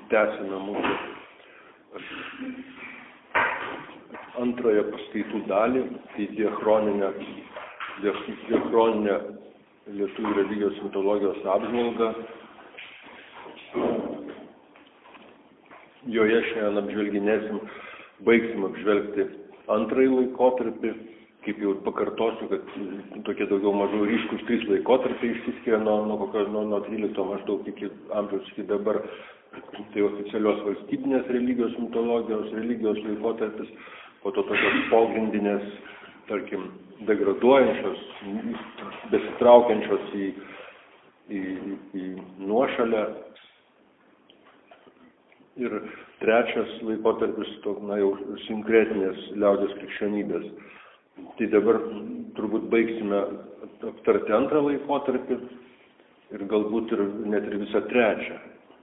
tęsime mūsų antrąją paskaitų dalį, tai diachroninė lietuvių religijos mitologijos apžvalga. Joje šiandien baigsim apžvelgti antrąjį laikotarpį. Kaip jau pakartosiu, kad tokie daugiau mažiau ryškus 3 laikotarpiai išsiskiria nuo 13 maždaug iki amžiaus iki dabar. Tai oficialios valstybinės religijos mitologijos, religijos laikotarpis, po to tokios pogrindinės, tarkim, degraduojančios, besitraukiančios į nuošalę. Ir trečias laikotarpis, jau sinkretinės liaudies krikščionybės. Tai dabar turbūt baigsime aptarti antrą laikotarpį ir galbūt net ir visą trečią.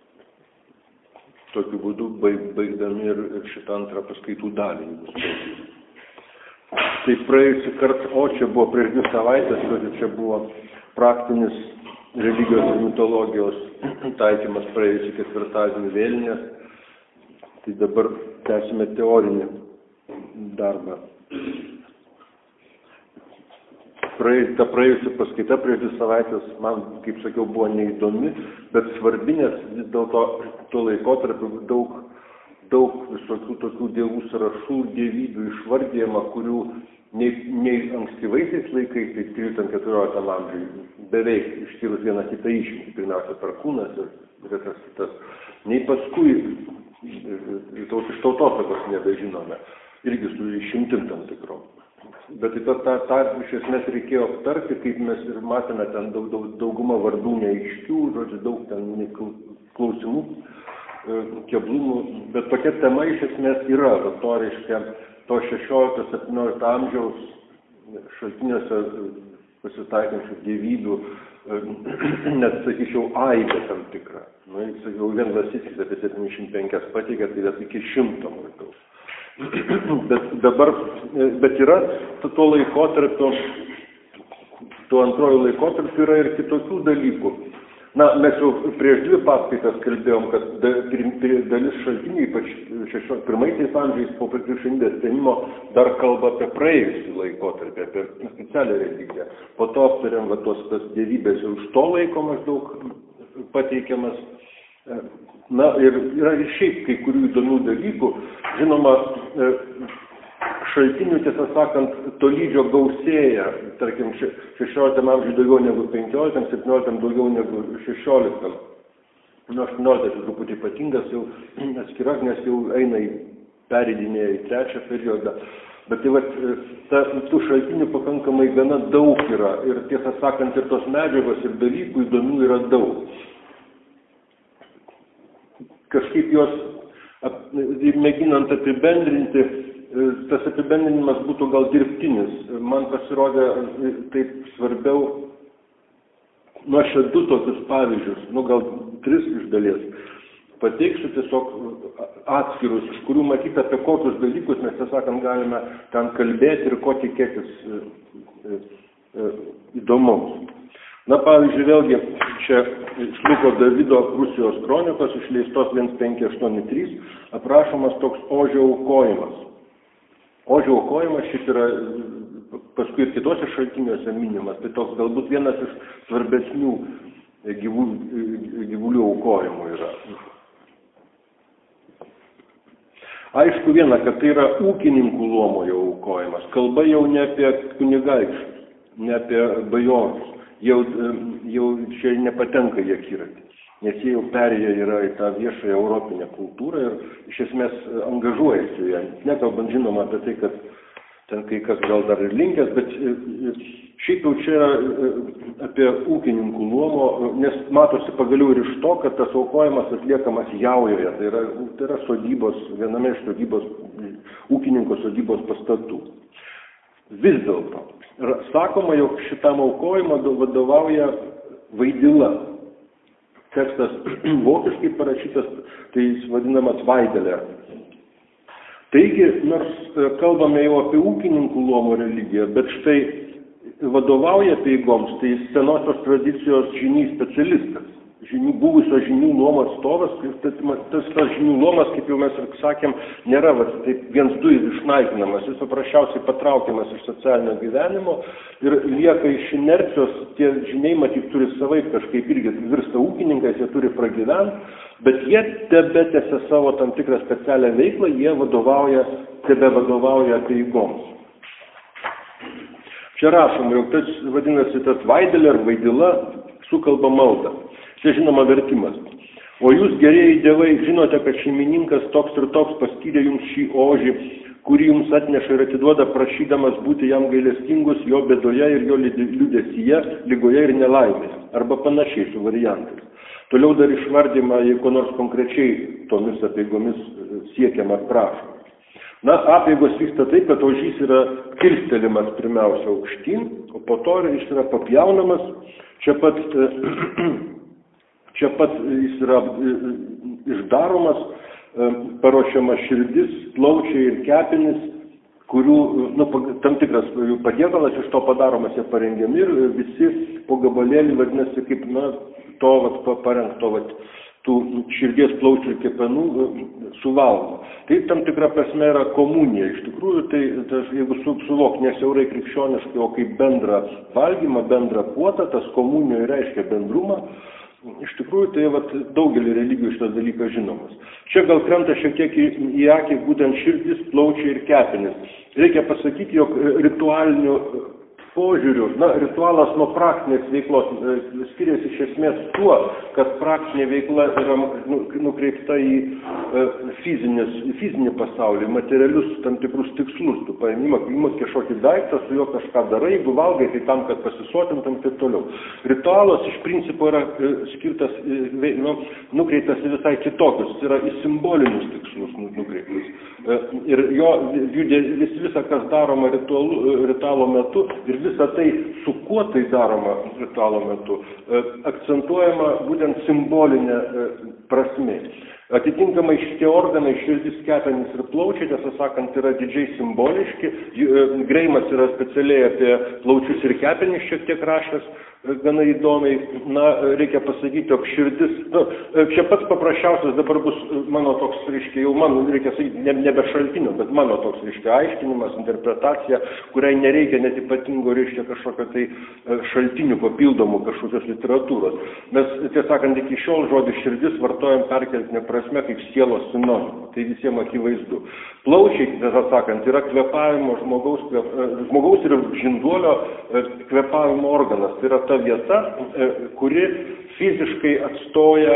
Tokiu būdu baigdami ir šitą antrą paskaitų dalį. Tai praėjusį kartą, čia buvo prieš 2 savaitės, čia buvo praktinis religijos ir mitologijos taikymas praėjusį ketvirtadienį vėlinės. Tai dabar tęsime teorinį darbą. Ta praėjusi paskaita prieš 2 savaitės man, kaip sakiau, buvo neįdomi, bet svarbi, nes vis dėlto tuo laikotarpiu daug visokių tokių dievų sąrašų, dievybių išvardijama, kurių nei ankstyvaisiais laikais, tai 13-14 amžiui, beveik išskyrus vieną kitą išimtį, pirmiausia Perkūnas ir retas kitas, nei paskui iš tautosakos nebežinome, irgi su išimtim tam tikrom. Bet tą iš esmės reikėjo aptarti, kaip mes ir matėme, ten dauguma vardų neaiškių, žodžiu, daug ten klausimų, keblumų, bet tokia tema iš esmės yra, to 16-17 amžiaus šaltiniuose pasitaikančių dievybių, net, sakyčiau, aibė tam tikra. Sakiau, vien Lasickis apie 75 pateikė, tai iki 100 maždaug. Bet yra tuo laikotarpiu, tuo antrojų laikotarpiu yra ir kitokių dalykų. Mes jau prieš 2 paskaitas kalbėjom, kad dalis šaltinių, ypač 1 amžiais po krikščionybės atėmimo, dar kalba apie praėjusį laikotarpį, apie oficialią religiją. Po to aptarėm tas dievybės jau iš to laiko maždaug pateikiamas. Ir yra ir šiaip kai kurių įdomių dalykų. Žinoma, šaltinių, tiesą sakant, tolydžio gausėja, tarkim, 16 amžiui daugiau negu 15, 17 daugiau negu 16. 18 truputį ypatingas, jau atskiras, nes jau eina pereidinėja į 3 periodą. Bet tų šaltinių pakankamai gana daug yra ir, tiesą sakant, ir tos medžiagos ir dalykų įdomių yra daug. Kažkaip juos mėginant apibendrinti, tas apibendrinimas būtų gal dirbtinis. Man pasirodė taip svarbiau, aš 2 tokius pavyzdžius, gal 3 iš dalies. Pateiksiu tiesiog atskirus, iš kurių matyti apie kokius dalykus mes, tiesąkant, galime ten kalbėti ir ko tikėtis įdomaus. Pavyzdžiui, vėlgi, čia iš Luko Davido Rusijos kronikos išleistos 1583 aprašomas toks ožio aukojimas. Ožio aukojimas šit yra paskui ir kitose šaltiniuose minimas, tai toks galbūt vienas iš svarbesnių gyvulių aukojimų yra. Aišku viena, kad tai yra ūkininkų luomo jau aukojimas. Kalba jau ne apie kunigaikščius, ne apie bajorus. Jau čia nepatenka į akiratį, nes jie jau perėję yra į tą viešąją europinę kultūrą ir iš esmės angažuojasi ją. Nekalbant žinoma apie tai, kad ten kai kas gal dar ir linkęs, bet šiaip jau čia apie ūkininkų luomo, nes matosi pagaliau ir iš to, kad tas aukojimas atliekamas jaujoje, tai yra sodybos, viename iš ūkininko sodybos pastatų. Vis dėlto, sakoma, jog šitam aukojimą vadovauja Vaidila. Tekstas vokiškai parašytas, tai jis vadinamas Vaidelė. Taigi, nors kalbame jau apie ūkininkų luomo religiją, bet štai vadovauja apeigoms, tai senosios tradicijos žiniai specialistas. buvusio žinių luomo atstovas, tas žinių luomas, kaip jau mes ir sakėm, nėra taip 1-2 išnaikinamas, jis paprasčiausiai patraukiamas iš socialinio gyvenimo ir lieka iš inercijos, tie žiniai matyt turi savaip kažkaip irgi virsta ūkininkais, jie turi pragyventi, bet jie tebetęsia savo tam tikrą specialią veiklą, jie tebevadovauja apeigom. Čia rašoma, jog tas vadinasi tas Vaidelė ar Vaidila sukalba maldą. Čia žinoma vertimas. O jūs, gerieji dievai, žinote, kad šeimininkas toks ir toks paskyrė jums šį ožį, kurį jums atneša ir atiduoda prašydamas būti jam gailestingus jo bėdoje ir jo liūdesyje, lygoje ir nelaimėje. Arba panašiai su variantais. Toliau dar išvardyma, jei ko nors konkrečiai tomis apeigomis siekiama ar prašoma. Na, apeigos vyksta taip, kad ožys yra kilstelimas pirmiausia aukštyn, o po to jis yra papjaunamas, čia pat jis yra išdaromas, paruošiama širdis, plaučiai ir kepenys, kurių tam tikras patiekalas iš to padaromas, jie parengiami ir visi po gabalėlį vadinasi kaip parengto tų širdies plaučių ir kepenų suvalgo. Tai tam tikra prasme yra komunija. Iš tikrųjų, tai jeigu suvok nesiaurai krikščioniškai, o kaip bendrą valgymą, bendrą puotą, tas komunijoje reiškia bendrumą. Iš tikrųjų, tai daugelį religijų šitas dalykas žinomas. Čia gal krenta šiek tiek į akį būtent širdis, plaučiai ir kepenys. Reikia pasakyti, jog ritualiniu požiūriu, ritualas nuo praktinės veiklos skiriasi iš esmės tuo, kad praktinė veikla yra nukreipta į fizinį pasaulį, materialius tam tikrus tikslus. Tu paėmimas kažkokį daiktą, su juo kažką darai, jeigu valgai, tai tam, kad pasisotintum ir taip toliau. Ritualas iš principo yra skirtas, nukreiptas į visai kitokius, tai yra į simbolinius tikslus nukreiptas. Ir visa, kas daroma ritualo metu ir visa tai, su kuo tai daroma ritualo metu, akcentuojama būtent simbolinė prasmė. Atitinkamai šitie organai, širdis, kepenys ir plaučiai, tiesą sakant, yra didžiai simboliški. Greimas yra specialiai apie plaučius ir kepenys šiek tiek rašęs, gana įdomiai. Reikia pasakyti, jog širdis, čia pats paprasčiausias dabar bus mano toks, jau man reikia sakyti, nebe šaltinio, bet mano toks, aiškinimas, interpretacija, kuriai nereikia net ypatingo, kažkokio tai šaltinių papildomų kažkokios literatūros. Mes, tiesąkant, iki šiol žodį širdis vartojam perkeltinę prasme kaip sielos sinonimą. Tai visiems akivaizdu. Plaučiai, tiesąkant, yra kvėpavimo žmogaus ir žinduolio kvėpavimo organas. Tai yra ta vieta, kuri fiziškai atstoja,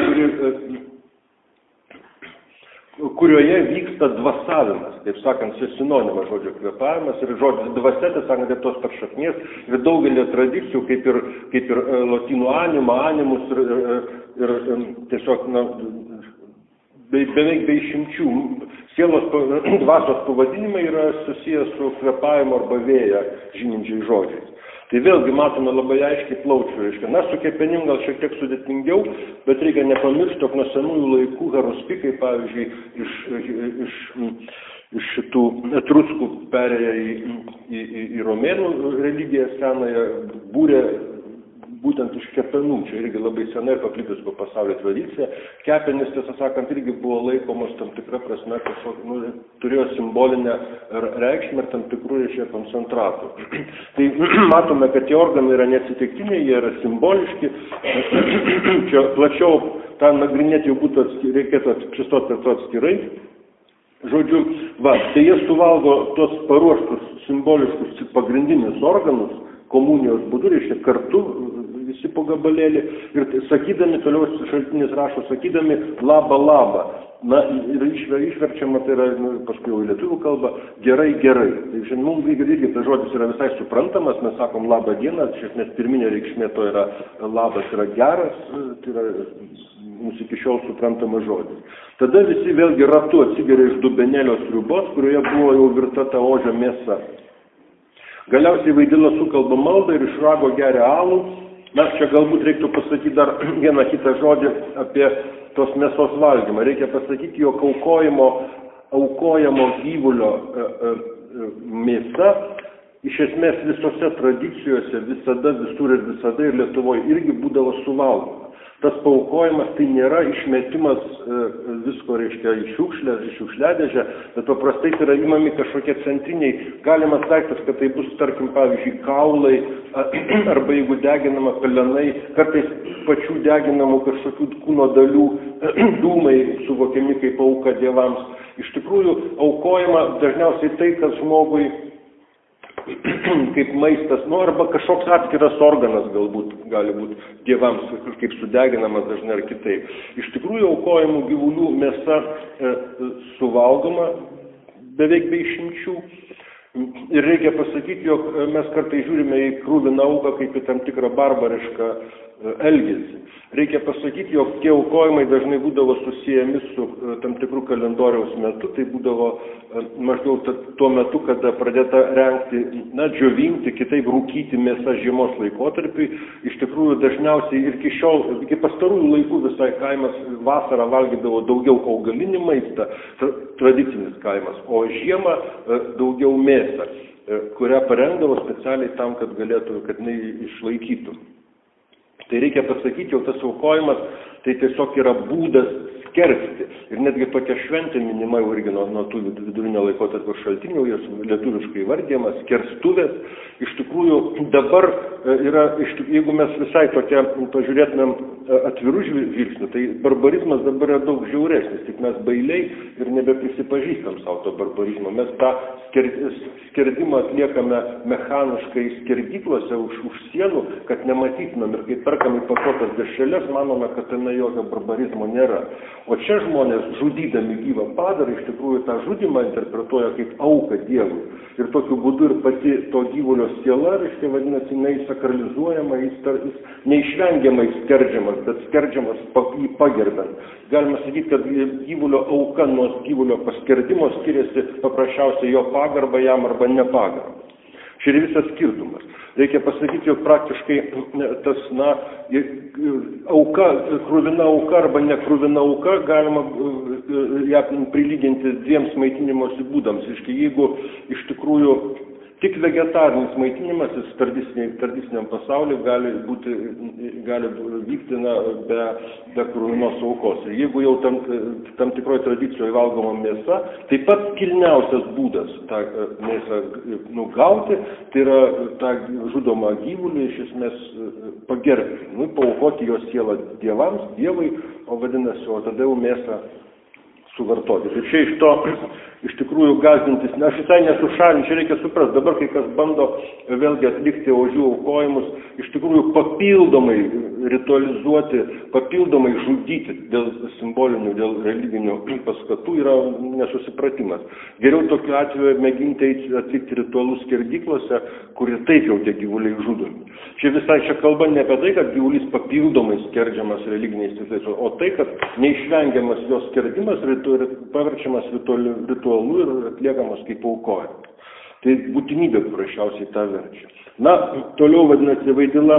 kurioje vyksta dvasavimas, taip sakant, sinonimas žodžio kvėpavimas ir žodžio dvasia, tai sakant, ir tos pat šaknies ir daugelį tradicijų, kaip ir lotynų anima, animus ir tiesiog, beveik be išimčių. Sielos dvasios pavadinimai yra susijęs su kvėpavimu arba vėją žyminčiais žodžiais. Tai vėlgi matome labai aiškiai plaučių. Su kepenim gal šiek tiek sudėtingiau, bet reikia nepamiršti, jog nuo senųjų laikų haruspikai, pavyzdžiui, iš šitų etruskų perėję į romėnų religiją senąją, būrė būtent iš kepenų. Čia irgi labai senai paplitus po pasaulio tradicija. Kepenys, tiesą sakant, irgi buvo laikomos tam tikra prasme, turėjo simbolinę reikšmę ir tam tikrų reiškia koncentratų. Tai matome, kad tie organai yra neatsitiktiniai, jie yra simboliški. Čia plačiau tą nagrinėti jau reikėtų apsistoti prie to atskirai. Žodžiu, tai jie suvalgo tos paruoštus simboliškus pagrindinius organus komunijos būdu, reiškia kartu visi po gabalėlį ir sakydami, toliau šaltinis rašo, sakydami laba laba. Ir išverčiama, tai yra paskui jau į lietuvių kalbą, gerai, gerai. Tai mums irgi tas žodis yra visai suprantamas, mes sakom labą dieną, iš esmės pirminė reikšmė to yra labas yra geras, tai yra mums iki šiol suprantamas žodis. Tada visi vėlgi ratu atsigeria iš dubenėlio sriubos, kurioje buvo jau virta ta ožio mėsa. Galiausiai Vaidila sukalba maldą ir iš rago geria alų. Čia galbūt reiktų pasakyti dar vieną kitą žodį apie tos mėsos valgymą. Reikia pasakyti, jog aukojamo gyvulio mėsa iš esmės visose tradicijose visada, visur ir visada ir Lietuvoje irgi būdavo suvalgoma. tas paaukojimas tai nėra išmetimas visko, reiškia, į šiukšliadėžę, bet paprastai tai yra imami kažkokie centriniai, galimas daiktas, kad tai bus, tarkim, pavyzdžiui, kaulai, arba jeigu deginama pelenai, kartais pačių deginamų kažkokių kūno dalių dūmai suvokiami kaip auka dievams. Iš tikrųjų, aukojama dažniausiai tai, kas žmogui kaip maistas, arba kažkoks atskiras organas galbūt gali būti dievams kažkaip sudeginamas dažnai ar kitaip. Iš tikrųjų, aukojamų gyvulių mėsa suvalgoma beveik be išimčių. Ir reikia pasakyti, jog mes kartais žiūrime į kruviną auką kaip į tam tikrą barbarišką elgesį. Reikia pasakyti, jog tie aukojimai dažnai būdavo susijęmi su tam tikrų kalendoriaus metu, tai būdavo maždaug tuo metu, kada pradėta rengti, džiovinti, kitaip rūkyti mėsą žiemos laikotarpiui. Iš tikrųjų, dažniausiai ir iki pastarųjų laikų visai kaimas vasarą valgydavo daugiau augalinį maistą, tradicinis kaimas, o žiemą daugiau mėsą, kurią parengdavo specialiai tam, kad jinai išlaikytų. Tai reikia pasakyti, jau tas aukojimas, tai tiesiog yra būdas skersti. Ir netgi tokia šventė minima jau irgi nuo tų vidurinio laikotarpio šaltinių, jas lietuviškai įvardyjamas, skerstuvės. Iš tikrųjų, dabar yra, jeigu mes visai tokia pažiūrėtumėm atvirų žvilgsnių, tai barbarizmas dabar yra daug žiauresnis, tik mes bailiai ir nebeprisipažįstam savo to barbarizmo. Mes tą skerdimą atliekame mechaniškai skerdyklose už sienų, kad nematytumėm, ir kai perkam į pakuotas dešreles, manome, kad ten jokio barbarizmo nėra. O čia žmonės, žudydami gyvą padarą, iš tikrųjų tą žudimą interpretuoja kaip auką Dievui. Ir tokiu būdu ir pati to gyvulio siela, reiškia, vadinasi, jinai sakralizuojama, jis neišvengiamai skerdžiamas, bet skerdžiamas jį pagerbent. Galima sakyti, kad gyvulio auka nuo gyvulio paskerdimo skiriasi paprasčiausiai jo pagarba jam arba nepagarba. Čia yra visas skirtumas. Reikia pasakyti, jog praktiškai tas, auka, kruvina auka arba nekruvina auka, galima ją prilyginti dviems maitinimosi būdams. Jeigu iš tikrųjų tik vegetarinis maitinimasis tradiciniam pasauliu gali vykti be kruvinos aukos. Ir jeigu jau tam tikroje tradicijoje valgoma mėsa, tai pats kilniausias būdas tą mėsą gauti, tai yra tą žudomą gyvulį iš esmės pagerbti, paaukoti jo sielą dievams, dievui, o vadinasi, o tada jau mėsą suvartoti. Tai čia iš to, iš tikrųjų, gąsdintis, aš visai nesušalinu, čia reikia suprasti, dabar kai kas bando vėlgi atlikti ožių aukojimus, iš tikrųjų papildomai ritualizuoti, papildomai žudyti dėl simbolinių, dėl religinių paskatų yra nesusipratimas. Geriau tokiu atveju mėginti atlikti ritualus skerdyklose, kur ir taip jau tie gyvuliai žudomi. Čia visai čia kalba ne apie tai, kad gyvulys papildomai skerdžiamas religiniais tikslais, o tai, kad neišvengiamas jos skerdimas paverčiamas ritualu ir atliekamas kaip aukojimas. Tai būtinybė paprasčiausiai tą verčia. Toliau vadinasi, Vaidila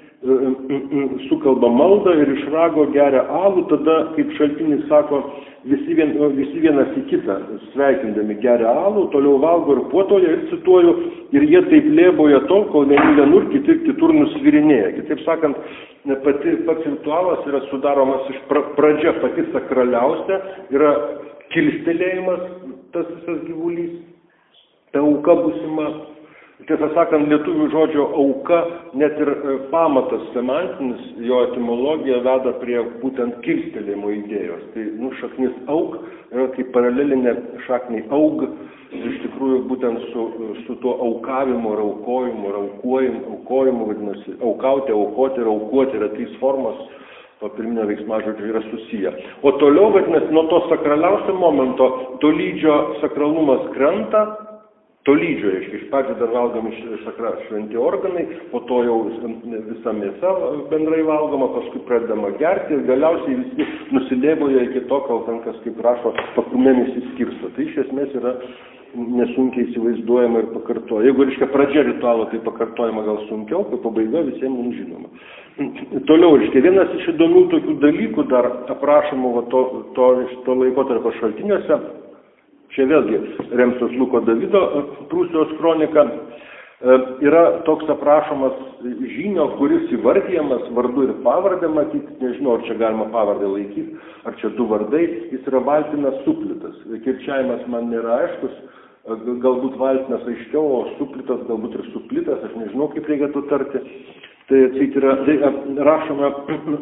sukalba maldą ir iš rago geria alų, tada, kaip šaltinis sako, visi vienas į kitą sveikindami geria alų, toliau valgo ir puotoja, ir cituoju, ir jie taip lėboja tol, kol vieni vienur, kiti kitur nusvirinėja. Kitaip sakant, pats ritualas yra sudaromas iš pradžia pati sakraliausia, yra kilstelėjimas tas visas gyvulys, ta auka būsima. Tiesą sakant, lietuvių žodžio auka, net ir pamatas semantinis, jo etimologija veda prie būtent kilstelėjimo idėjos. Tai šaknis auk yra kaip paralelinė šakniai aug, iš tikrųjų būtent su tuo aukavimu ir aukojimu, ir aukojimu vadinasi, aukauti, aukoti ir aukuoti yra trys formos, to pirminio veiksmažodžio yra susiję. O toliau, vadinasi, nuo to sakraliausio momento tolydžio sakralumas krenta, tolydžio, reiškia, iš pradžių dar valgomi šventi organai, po to jau visa mėsa bendrai valgoma, paskui pradedama gerti ir galiausiai visi nusilėboja iki to, kol ten kas, kaip rašo, pakumėmis įskirsto. Tai iš esmės yra nesunkiai įsivaizduojama ir pakartojama. Jeigu, reiškia, pradžia ritualo, tai pakartojama gal sunkiau, kai pabaiga visiems mums žinoma. Toliau, reiškia, vienas iš įdomių tokių dalykų dar aprašomų to laikotarpio šaltiniuose, čia vėlgi remsiuos Luko Davido Prūsijos kroniką, Yra toks aprašomas žynio, kuris įvardyjamas vardu ir pavardę matyti, nežinau, ar čia galima pavardę laikyti, ar čia du vardai, jis yra Valtinas Suplitas. Kirčiavimas man nėra aiškus, galbūt Valtinas aiškiau, o Suplitas galbūt ir Suplitas, aš nežinau, kaip reikėtų tarti. Tai yra rašoma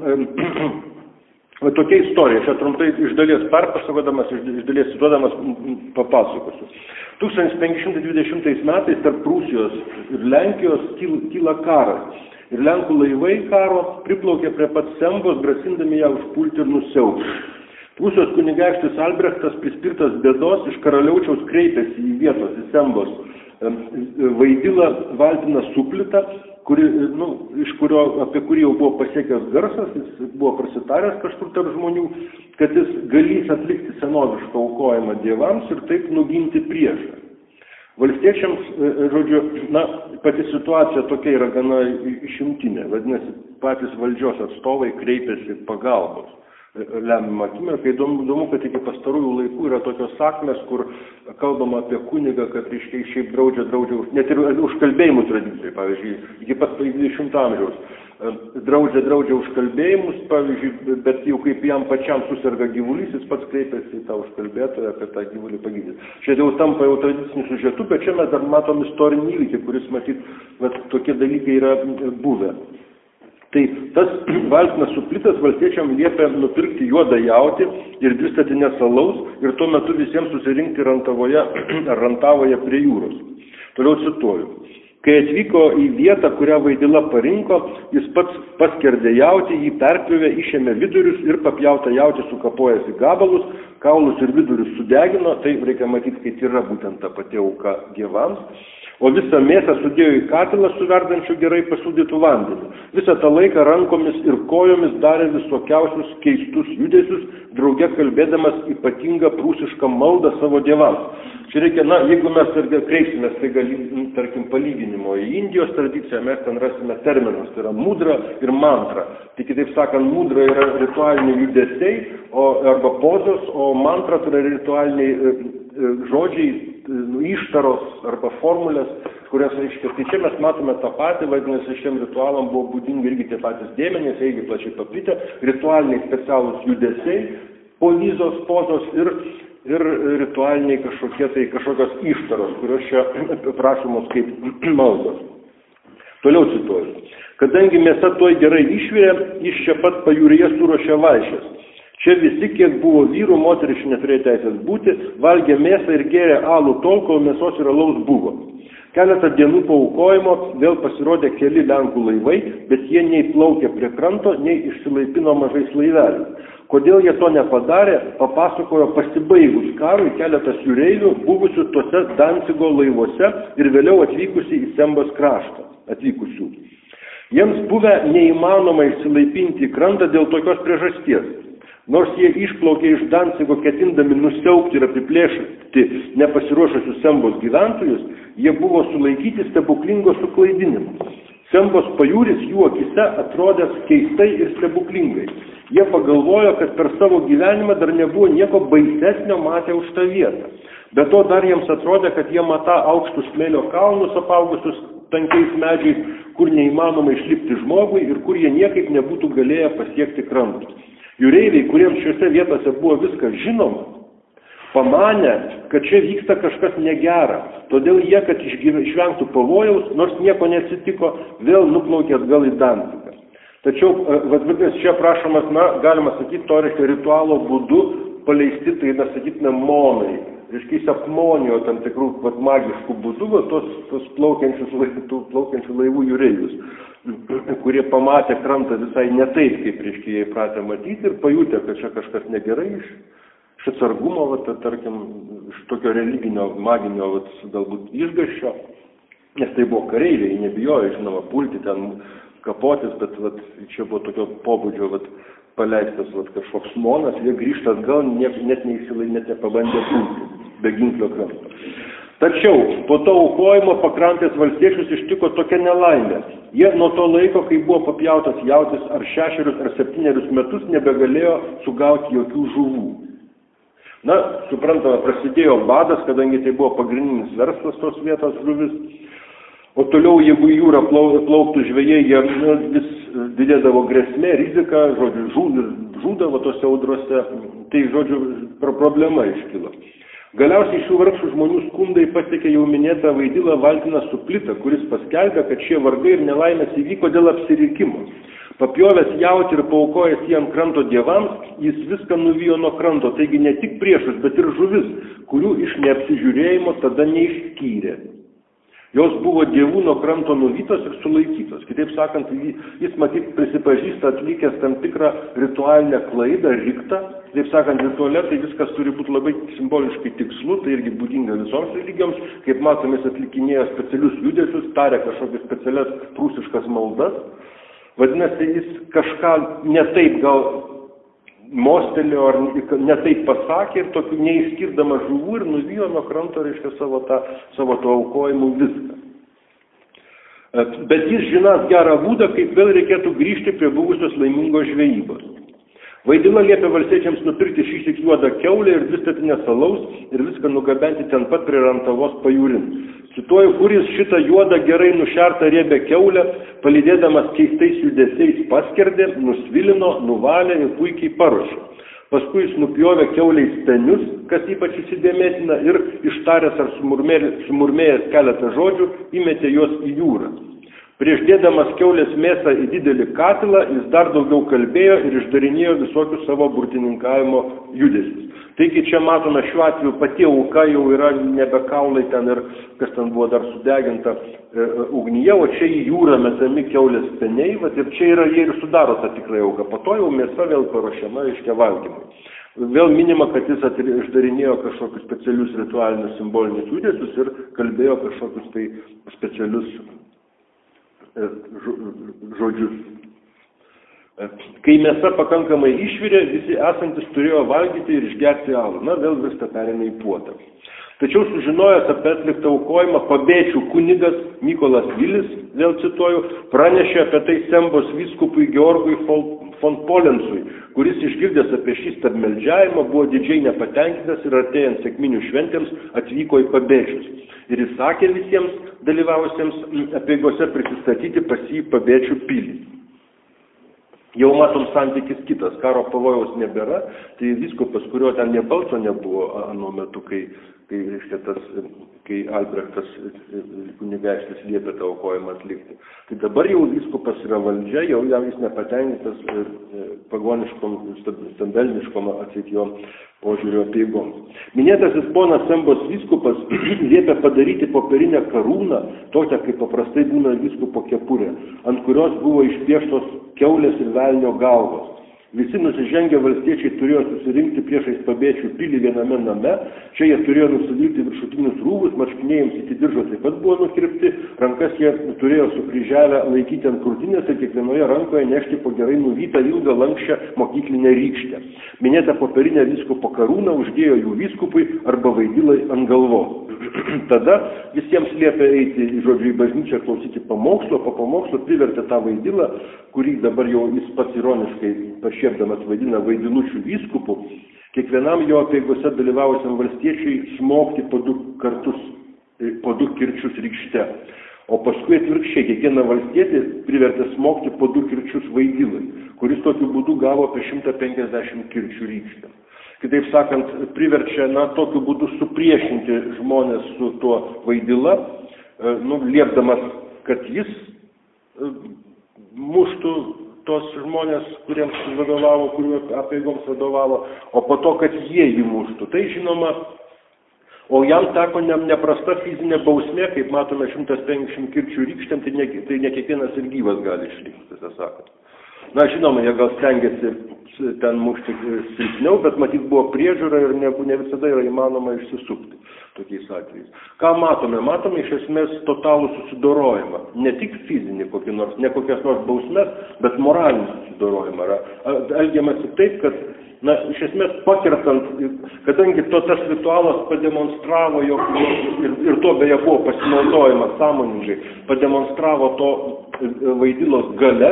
tokia istorija, čia trumpai iš dalies perpasakodamas, iš dalies cituodamas papasakosiu. 1520 metais tarp Prūsijos ir Lenkijos kyla karas. Ir Lenkų laivai karo priplaukė prie pat Sembos, grasindami ją užpulti ir nusiaubti. Prūsijos kunigaikštis Albrechtas prispirtas bėdos iš karaliaučiaus kreipėsi į vietos, į Sembos vaidilą Valtiną Suplitą, apie kurį jau buvo pasiekęs garsas, jis buvo prasitaręs kažkur tarp žmonių, kad jis galės atlikti senovišką aukojimą dievams ir taip nuginti priešą. Valstiečiams, žodžiu, pati situacija tokia yra gana išimtinė, vadinasi, patys valdžios atstovai kreipėsi pagalbos. Lemiamą akimirką. Įdomu, kad iki pastarųjų laikų yra tokios sakmės, kur kalbama apie kunigą, kad reiškia šiaip draudžia, net ir užkalbėjimų tradicijai, pavyzdžiui, iki pat 20 amžiaus. Draudžia užkalbėjimus, pavyzdžiui, bet jau kaip jam pačiam susirga gyvulys, jis pats kreipiasi į tą užkalbėtoją, kad tą gyvulį pagydyti. Čia jau tampa jau tradiciniu siužetu, bet čia mes dar matom istorinį įvykį, kuris, matyt, tokie dalykai yra buvę. Tai tas Valtinas Suplitas valstiečiam liepė nupirkti juodą jautį ir 2 statines alaus ir tuo metu visiems susirinkti Rantavoje prie jūros. Toliau cituoju. Kai atvyko į vietą, kurią vaidila parinko, jis pats paskerdė jautį, jį perpjovė, išėmė vidurius ir papjautą jautį sukapojęs į gabalus, kaulus ir vidurius sudegino, tai reikia matyti, kad yra būtent ta pati auka dievams. O visą mėsą sudėjo į katilą su verdančiu gerai pasūdytų vandeniu. Visą tą laiką rankomis ir kojomis darė visokiausius keistus judesius, drauge kalbėdamas ypatingą prūsišką maldą savo dievams. Čia reikia, jeigu mes kreipsimės, tai tarkim, palyginimo į Indijos tradiciją, mes ten rasime terminus, tai yra mudra ir mantra. Tai kitaip sakant, mudra yra ritualiniai judesiai arba pozos, o mantra tai yra ritualiniai žodžiai, ištaros arba formulės, kurios reiškia. Tai čia mes matome tą patį, vadinasi, šiem ritualam buvo būdingi irgi tie patys dėmenys, irgi plačiai paplitę, ritualiniai specialūs judesiai, polyzos, pozos ir ritualiniai kažkokios ištaros, kurios čia prašomos kaip maldos. Toliau cituoju. Kadangi mėsa tuoj gerai išvirė, jis čia pat pajūryje suruošė vaišes. Čia visi, kiek buvo vyrų, moteris neturėjo teisės būti, valgė mėsą ir gėrė alų tol, kol mėsos ir alaus buvo. Keletą dienų po aukojimo vėl pasirodė keli Lenkų laivai, bet jie nei plaukė prie kranto, nei išsilaipino mažais laiveliais. Kodėl jie to nepadarė, papasakojo pasibaigus karui keletas jūreivių, buvusių tuose Dancigo laivuose ir vėliau atvykusių į Sembos kraštą. Jiems buvę neįmanoma išsilaipinti į krantą dėl tokios priežasties. Nors jie išplaukė iš Dancigo ketindami nusiaubti ir apiplėšti nepasiruošusius Sembos gyventojus, jie buvo sulaikyti stebuklingo suklaidinimu. Sembos pajūris jų akise atrodęs keistai ir stebuklingai. Jie pagalvojo, kad per savo gyvenimą dar nebuvo nieko baisesnio matę už tą vietą. Be to dar jiems atrodė, kad jie matą aukštus smėlio kalnus apaugusius tankiais medžiais, kur neįmanoma išlipti žmogui ir kur jie niekaip nebūtų galėję pasiekti krantus. Jūreiviai, kuriems šiuose vietose buvo viskas žinoma, pamanė, kad čia vyksta kažkas negera. Todėl jie, kad išvengtų pavojaus, nors nieko neatsitiko, vėl nuplaukė atgal į Dancigą. Tačiau, čia prašomas, galima sakyti, to ritualo būdu paleisti, tai sakytume, monai. Reiškia, apmonijo tam tikrų magiškų būdų tos plaukiančių laivų jūreivius, kurie pamatė krantą visai ne taip, kaip reiškia jie įpratę matyti ir pajutė, kad čia kažkas negerai iš atsargumo, tarkim, iš tokio religinio, maginio, galbūt išgąsčio, nes tai buvo kareiviai, jie nebijojo, žinoma, pulti ten kapotis, bet čia buvo tokio pobūdžio paleistas kažkoks monas, jie grįžta atgal, net nepabandė pulti be ginklio kranto. Tačiau po to aukojimo pakrantės valstiečius ištiko tokia nelaimė. Jie nuo to laiko, kai buvo papjautas jautis ar 6 ar 7 metus, nebegalėjo sugauti jokių žuvų. Suprantama, prasidėjo badas, kadangi tai buvo pagrindinis verslas tos vietos žuvis. O toliau, jeigu į jūrą plauktų žvejai, jie vis didėdavo grėsmė, rizika, žodžiu, žūdavo tose audrose, tai, žodžiu, problema iškilo. Galiausiai šių vargšų žmonių skundai pasiekė jau minėtą Vaidilą Valtiną Suplitą, kuris paskelbė, kad šie vargai ir nelaimės įvyko dėl apsirikimo. Papjovęs jautį ir paaukojęs jį ant kranto dievams, jis viską nuvijo nuo kranto, taigi ne tik priešus, bet ir žuvis, kurių iš neapsižiūrėjimo tada neišskyrė. Jos buvo dievų nuo kranto nuvytos ir sulaikytos. Kitaip sakant, jis matyt prisipažįsta atlikęs tam tikrą ritualinę klaidą, riktą. Kitaip sakant, rituale tai viskas turi būti labai simboliškai tikslu, tai irgi būdinga visoms religijoms. Kaip matome, jis atlikinėjo specialius judesius, tarė kažkokias specialias prūsiškas maldas. Vadinasi, jis kažką netaip gal mostelėjo ar netaip pasakė ir tokių neišskirdamas žuvų ir nuvijo nuo kranto, reiškia, savo to aukojimu viską. Bet jis žinas gerą būdą, kaip vėl reikėtų grįžti prie buvusios laimingos žvejybos. Vaidila liepė valstiečiams nupirkti šįsyk juodą kiaulę ir 2 statinės alaus ir viską nugabenti ten pat prie Rantavos pajūrin. Cituoju, kuris šitą juodą gerai nušertą riebę kiaulę, palydėdamas keistais judesiais paskerdė, nusvilino, nuvalė ir puikiai paruošė. Paskui jis nupjovė kiauliai stenius, kas ypač įsidėmėtina, ir ištaręs ar sumurmėjęs keletą žodžių, įmetė juos į jūrą. Prieš dėdamas kiaulės mėsą į didelį katilą, jis dar daugiau kalbėjo ir išdarinėjo visokius savo burtininkavimo judesius. Taigi čia matome šiuo atveju pati auka jau yra nebe kaulai ten ir kas ten buvo dar sudeginta ugnyje, o čia į jūrą metami kiaulės steniai, ir čia yra jie ir sudaro tą tikrąją auką. Po to jau mėsa vėl paruošiama, reiškia, valgymui. Vėl minima, kad jis išdarinėjo kažkokius specialius ritualinius simbolinius judesius ir kalbėjo kažkokius tai specialius žodžius. Kai mėsa pakankamai išvirė, visi esantis turėjo valgyti ir išgerti alų. Na, vėl viską perėmė į puotą. Tačiau sužinojęs apie atliktą aukojimą, Pabėčių kunigas Mykolas Vilis, vėl cituoju, pranešė apie tai Sembos vyskupui Georgui von Polensui, kuris išgirdęs apie šį stabmeldžiavimą buvo didžiai nepatenkintas ir artėjant sekminių šventėms atvyko į Pabėčius. Ir jis sakė visiems dalyvavusiems apeigose prisistatyti pas jį Pabėčių pilį. Jau matom santykis kitas, karo pavojaus nebėra, tai vyskupas, kurio ten nė balso nebuvo anuo metu, kai Albrechtas kunigaikštis liepė tą aukojimą atlikti. Tai dabar jau vyskupas yra valdžia, jau jam jis nepatenkintas pagoniškom, stambelniškom atseit jo požiūrio apeigoms. Minėtasis ponas Sembos vyskupas liepė padaryti popierinę karūną, tokią kaip paprastai būna vyskupo kepurė, ant kurios buvo išpieštos kiaulės ir velnio galvos. Visi nusižengę valstiečiai turėjo susirinkti priešais Pabėčių pilį viename name. Čia jie turėjo nusivilkti viršutinius rūbus, marškinėjams iki diržo taip pat buvo nukirpti, rankas jie turėjo sukryžiavę laikyti ant krūtinės ir kiekvienoje rankoje nešti po gerai nuvytą ilgą lankščią mokyklinę rykštę. Minėtą popierinę vyskupo karūną uždėjo jų vyskupui arba Vaidilai ant galvos. Tada visiems liepė eiti į bažnyčią klausyti pamokslo, po pamokslo privertė tą Vaidilą, kurį dabar jau jis pats ironiškai pašiepdamas vadina Vaidilučių vyskupu, kiekvienam jo apeigose dalyvavusiam valstiečiai smogti po 2 kartus, po 2 kirčius rykšte. O paskui atvirkščiai kiekvieną valstietį privertė smogti po 2 kirčius Vaidilai, kuris tokiu būdu gavo apie 150 kirčių rykštę. Kitaip sakant, priverčia, tokiu būdu supriešinti žmonės su tuo Vaidila, liepdamas, kad jis muštų tos žmonės, kuriems vadovavo, kuriuo apeigoms vadovavo, o po to, kad jie jį muštų. Tai žinoma, o jam teko neprasta fizinė bausmė, kaip matome, 150 kirčių rykštėm, tai ne kiekvienas ir gyvas gali išlikti, tiesą sakant. Na, žinoma, jie gal stengiasi ten mušti silpniau, bet matyt buvo priežiūra ir ne visada yra įmanoma išsisukti tokiais atvejais. Ką matome? Matome iš esmės totalų susidorojimą. Ne tik fizinį kokį nors, ne kokias nors bausmes, bet moralinį susidorojimą. Elgiamasi taip, kad, iš esmės pakertant, kadangi tas ritualas pademonstravo, jog ir to beje buvo pasinaudojimas sąmoningai, pademonstravo to Vaidilos galias,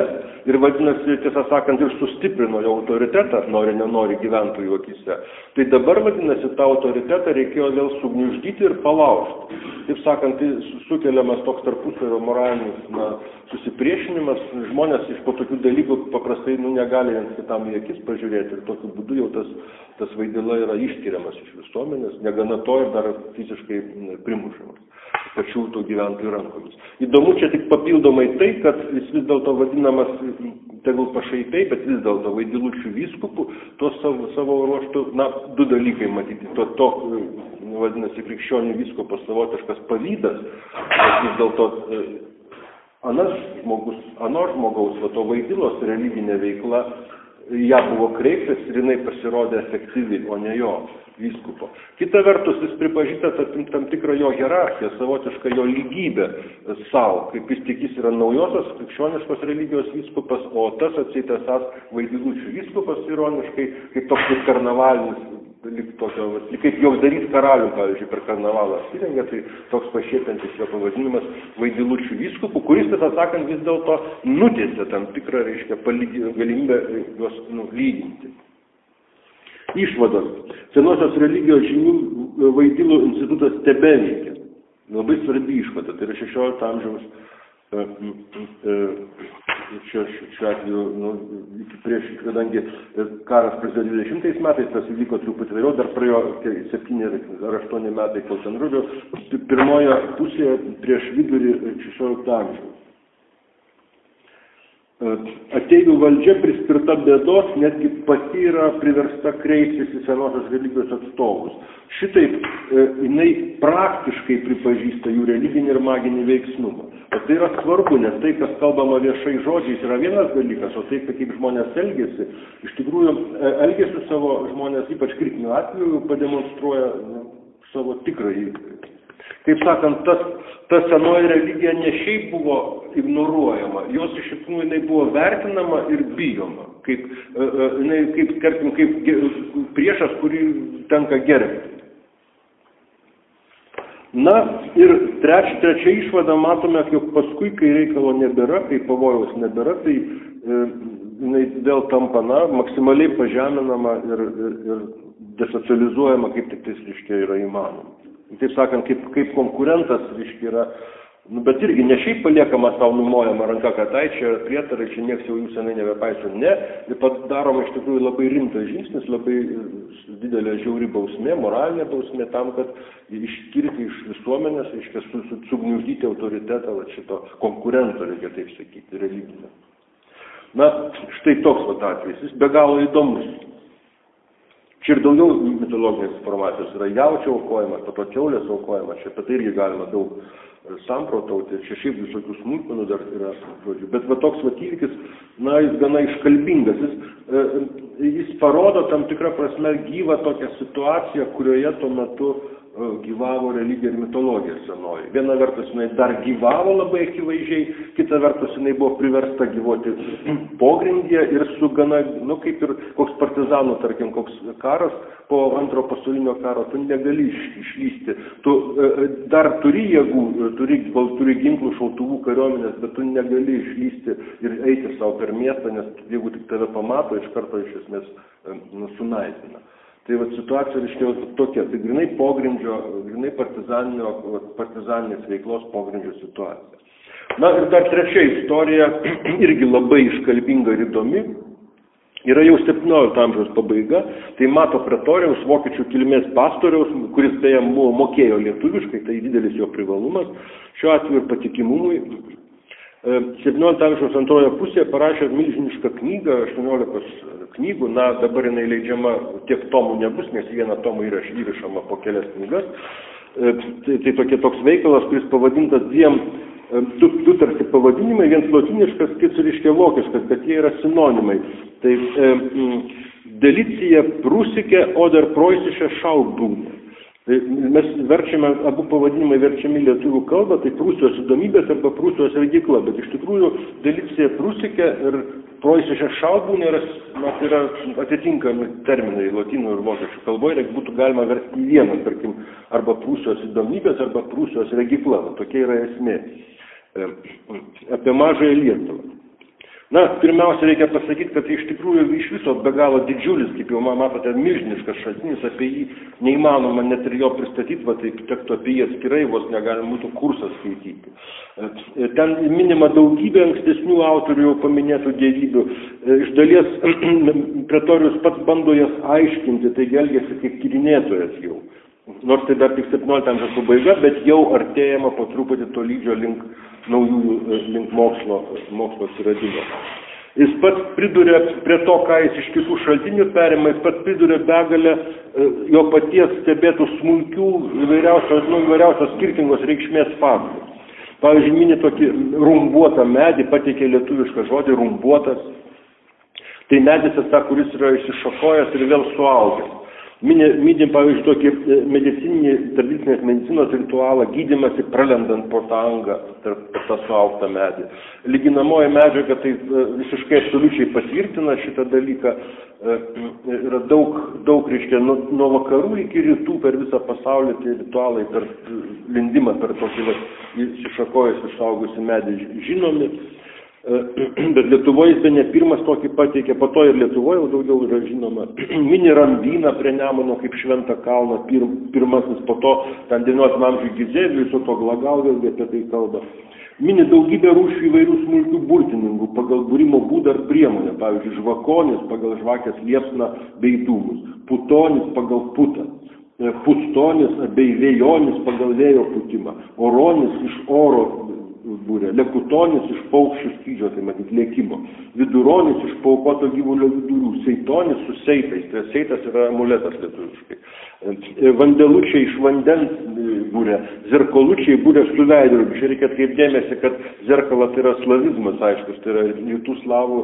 ir vadinasi, tiesą sakant, ir sustiprino jo autoritetą, nori nenori gyventojų akise. Tai dabar, vadinasi, tą autoritetą reikėjo vėl sugniuždyti ir palaužti. Taip sakant, tai sukeliamas toks tarpusavio moralinis susipriešinimas, žmonės iš po tokių dalykų paprastai negali viens kitam į akis pažiūrėti ir tokiu būdu jau tas Vaidila yra išskiriamas iš visuomenės, negana to ir dar fiziškai primušamas pačių tų gyventojų rankomis. Įdomu čia tik papildomai tai, kad jis vis dėlto vadinamas, tegul pašaipiai, bet vis dėlto Vaidilučių vyskupu, to savo ruoštų, du dalykai matyti, to vadinasi krikščionių vyskupo savotiškas pavydas, bet vis dėlto ano žmogaus, to Vaidilos religinė veikla, ją buvo kreiptas ir jinai pasirodė efektyvi, o ne jo vyskupo. Kita vertus, jis pripažįsta tam tikrą jo hierarchiją, savotišką jo lygybę savo, kaip jis tik jis yra naujosios krikščioniškos religijos vyskupas, o tas atseit esąs Vaidilučių vyskupas ironiškai, kaip toks karnavalinis, kaip jausdarys karalių, pavyzdžiui, per karnavalą apsirengia, tai toks pašiepiantis jo pavadinimas Vaidilučių vyskupų, kuris, tiesą sakant, vis dėlto nutiesė tam tikrą, galimybę juos lyginti. Išvados. Senosios religijos žinių Vaidilų institutas tebeveikia. Labai svarbi išvada. Tai yra 16 amžiaus šiuo atveju, kadangi karas prasidėjo 20 metais, tas įvyko truputį vėliau, dar praėjo 7 ar 8 metai kol ten rudžio, pirmoje pusėje prieš vidurį 16 amžiaus. Ateivių valdžia prispirta bėdos, netgi pati yra priversta kreiptis į senosios religijos atstovus. Šitaip jinai praktiškai pripažįsta jų religinį ir maginį veiksnumą. O tai yra svarbu, nes tai, kas kalbama viešai žodžiais, yra vienas dalykas, o tai, kaip žmonės elgesi, iš tikrųjų elgesi savo žmonės, ypač kritiniu atveju, pademonstruoja savo tikrąjį. Kaip sakant, ta senoji religija ne šiaip buvo ignoruojama, jos iš tikrųjų jinai buvo vertinama ir bijoma, kaip priešas, kurį tenka gerbti. Ir trečia išvada, matome, jog paskui, kai reikalo nebėra, kai pavojaus nebėra, tai jinai vėl tampa maksimaliai pažeminama ir desocializuojama, kaip tik tai yra įmanoma. Taip sakant, kaip konkurentas yra, bet irgi ne šiaip paliekama savo numojama ranka, kad čia prietarai, čia nieks jau jų senai nebepaiso. Ne, ir padaroma iš tikrųjų labai rimtas žingsnis, labai didelė žiauri bausmė, moralinė bausmė tam, kad išskirti iš visuomenės, sugniuždyti autoritetą šito konkurento, reikia taip sakyti, religinio. Štai toks atvejis, jis be galo įdomus. Čia ir daugiau mitologinės informacijos yra jaučio aukojimas, po to kiaulės aukojimas, čia apie tai irgi galima daug samprotauti, čia šiaip visokių smulkmenų dar yra, žodžiu. Bet toks įvykis, jis gana iškalbingas, jis parodo tam tikrą prasme gyvą tokią situaciją, kurioje tuo metu gyvavo religija ir mitologija senoji. Viena vertus jinai dar gyvavo labai akivaizdžiai, kita vertus jinai buvo priversta gyvuoti pogrindyje ir su gana, kaip ir koks partizanų, tarkim, koks karas po Antrojo pasaulinio karo, tu negali išlysti. Tu dar turi jėgų, turi ginklų, šautuvų, kariuomenės, bet tu negali išlysti ir eiti savo per miestą, nes jeigu tik tave pamato, iš karto iš esmės sunaikina. Tai situacija reiškia tokia, tai grinai pogrindžio, grinai partizaninės veiklos pogrindžio situacija. Ir dar trečia istorija, irgi labai iškalbinga ir įdomi, yra jau 17 amžiaus pabaiga, tai Mato Pretoriaus, vokiečių kilmės pastoriaus, kuris beje mokėjo lietuviškai, tai didelis jo privalumas, šiuo atveju ir patikimumui. 17 amžiaus antroje pusėje parašė milžinišką knygą, 18 knygų, dabar jinai leidžiama, tiek tomų nebus, nes vieną tomą įrašama po kelias knygas. Tai toks veikalas, kuris pavadintas du tarsi pavadinimai, vienas lotiniškas, kitas reiškia vokiškas, bet jie yra sinonimai. Tai Delicija Prūsikė oder Preußische Schaubūnė. Mes verčiame, abu pavadinimai verčiami lietuvių kalbą, tai Prūsijos įdomybės arba Prūsijos regykla, bet iš tikrųjų Delicija Prūsikė ir Preußische Schaubūnė yra atitinkami terminai lotynų ir vokiečių kalboje, ir būtų galima versti į vieną, tarkim, arba Prūsijos įdomybės, arba Prūsijos regykla. Tokia yra esmė apie mažąją Lietuvą. Na, pirmiausia, reikia pasakyti, kad iš tikrųjų iš viso be galo didžiulis, kaip jau matote, milžiniškas šaltinis, apie jį neįmanoma net ir jo pristatyti, va taip tektų apie jį atskirai, vos negalima būtų kursą skaityti. Ten minima daugybė ankstesnių autorių jau paminėtų dievybių. Iš dalies Pretorius pats bando jas aiškinti, taigi elgiasi kaip tyrinėtojas jau. Nors tai dar tik 17 amžiaus pabaiga, bet jau artėjama po truputį tolydžio link naujųjų, link mokslo atsiradimo. Jis pats priduria prie to, ką jis iš kitų šaltinių perima, jis pats priduria begalę jo paties stebėtų smulkių įvairiausios skirtingos reikšmės faktų. Pavyzdžiui, mini tokį rumbuotą medį, pateikė lietuvišką žodį rumbuotas. Tai medis, kuris yra išsišakojęs ir vėl suaugęs. Minim, pavyzdžiui, tokį medicininį, tradicinės medicinos ritualą, gydymąsi pralendant pro tą angą, per tą suaugtą medį. Lyginamoji medžiaga tai visiškai absoliučiai patvirtina šitą dalyką. Yra daug reiškia, nuo vakarų iki rytų per visą pasaulį tai ritualai per lindimą, per tokį išsišakojus išaugusi medį žinomi. Bet Lietuvoje jis ne pirmas tokį pateikė, po to ir Lietuvoje jau daugiau yra žinoma. Mini Rambyną prie Nemuno kaip šventą kalną, pirmasis, po to ten 19 amžiuje Gizelijus, o to Glagal vėlgi apie tai kalba. Mini daugybę rūšių įvairių smulkių burtininkų pagal būrimo būdą ar priemonę, pavyzdžiui, žvakonis pagal žvakės liepsną bei dūmus, putonis pagal putą, pustonis bei vėjonis pagal vėjo putimą, oronis iš oro būrė, lekutonis iš paukščių skrydžio, tai matyt lėkimo, viduronis iš paukoto gyvulio vidurių, seitonis su seitais, tai seitas yra amuletas lietuviškai, vandelučiai iš vandens būrė, zerkolučiai būrė su veidrodžiu. Čia reikia atkreipti dėmesį, kad zerkalas tai yra slavizmas, aiškus, tai yra rytų slavų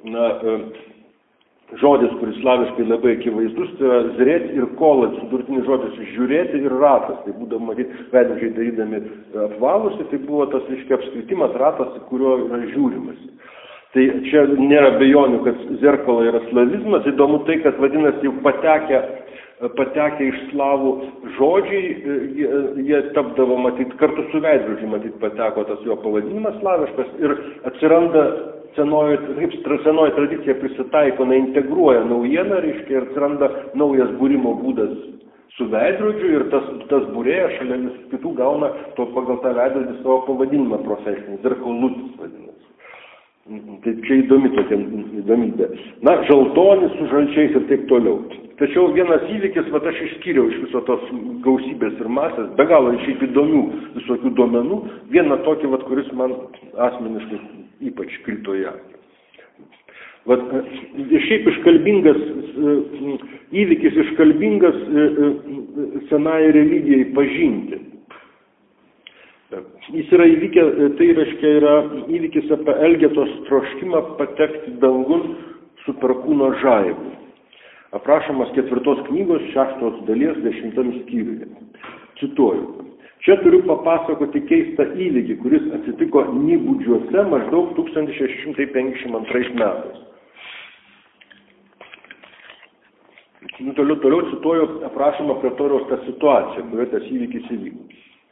žodis, kuris slaviškai labai akivaizdus, tai yra zrėt ir kolat, sudurtinis žodis žiūrėti ir ratas. Tai būdavo, matyt, veidrodžiai darydami apvalusi, tai buvo tas, reiškia, apskritimas ratas, kuriuo yra žiūrimasi. Tai čia nėra bejonių, kad zerkala yra slavizmas. Įdomu tai, kad vadinasi jau patekę iš slavų žodžiai, jie tapdavo, matyt, kartu su veidrodžiu, matyt, pateko tas jo pavadinimas slaviškas ir atsiranda senoji tradicija prisitaiko, integruoja naujieną, reiškia, ir atsiranda naujas būrimo būdas su veidrodžiu ir tas būrėjas šalia kitų gauna pagal tą veidrodį savo pavadinimą profesinį, zerkalutis vadinasi. Tai čia įdomi tokia įdomybė. Na, žaltonis su žalčiais ir taip toliau. Tačiau vienas įvykis, aš išskyriau iš viso tos gausybės ir masės, be galo šiaip įdomių visokių duomenų, vieną tokį, kuris man asmeniškai ypač krito į akį. Šiaip iškalbingas įvykis, iškalbingas senai religijai pažinti. Jis yra tai reiškia yra įvykis apie Elgetos troškimą patekti dangun su perkūno žaibu. Aprašomas 4 knygos 6 dalies 10 skyriuje. Cituoju. Čia turiu papasakoti keistą įvykį, kuris atsitiko Nybudžiuose maždaug 1652 metais. Toliau cituoju aprašomą Pretoriaus tą situaciją, kurioje tas įvykis įvyko.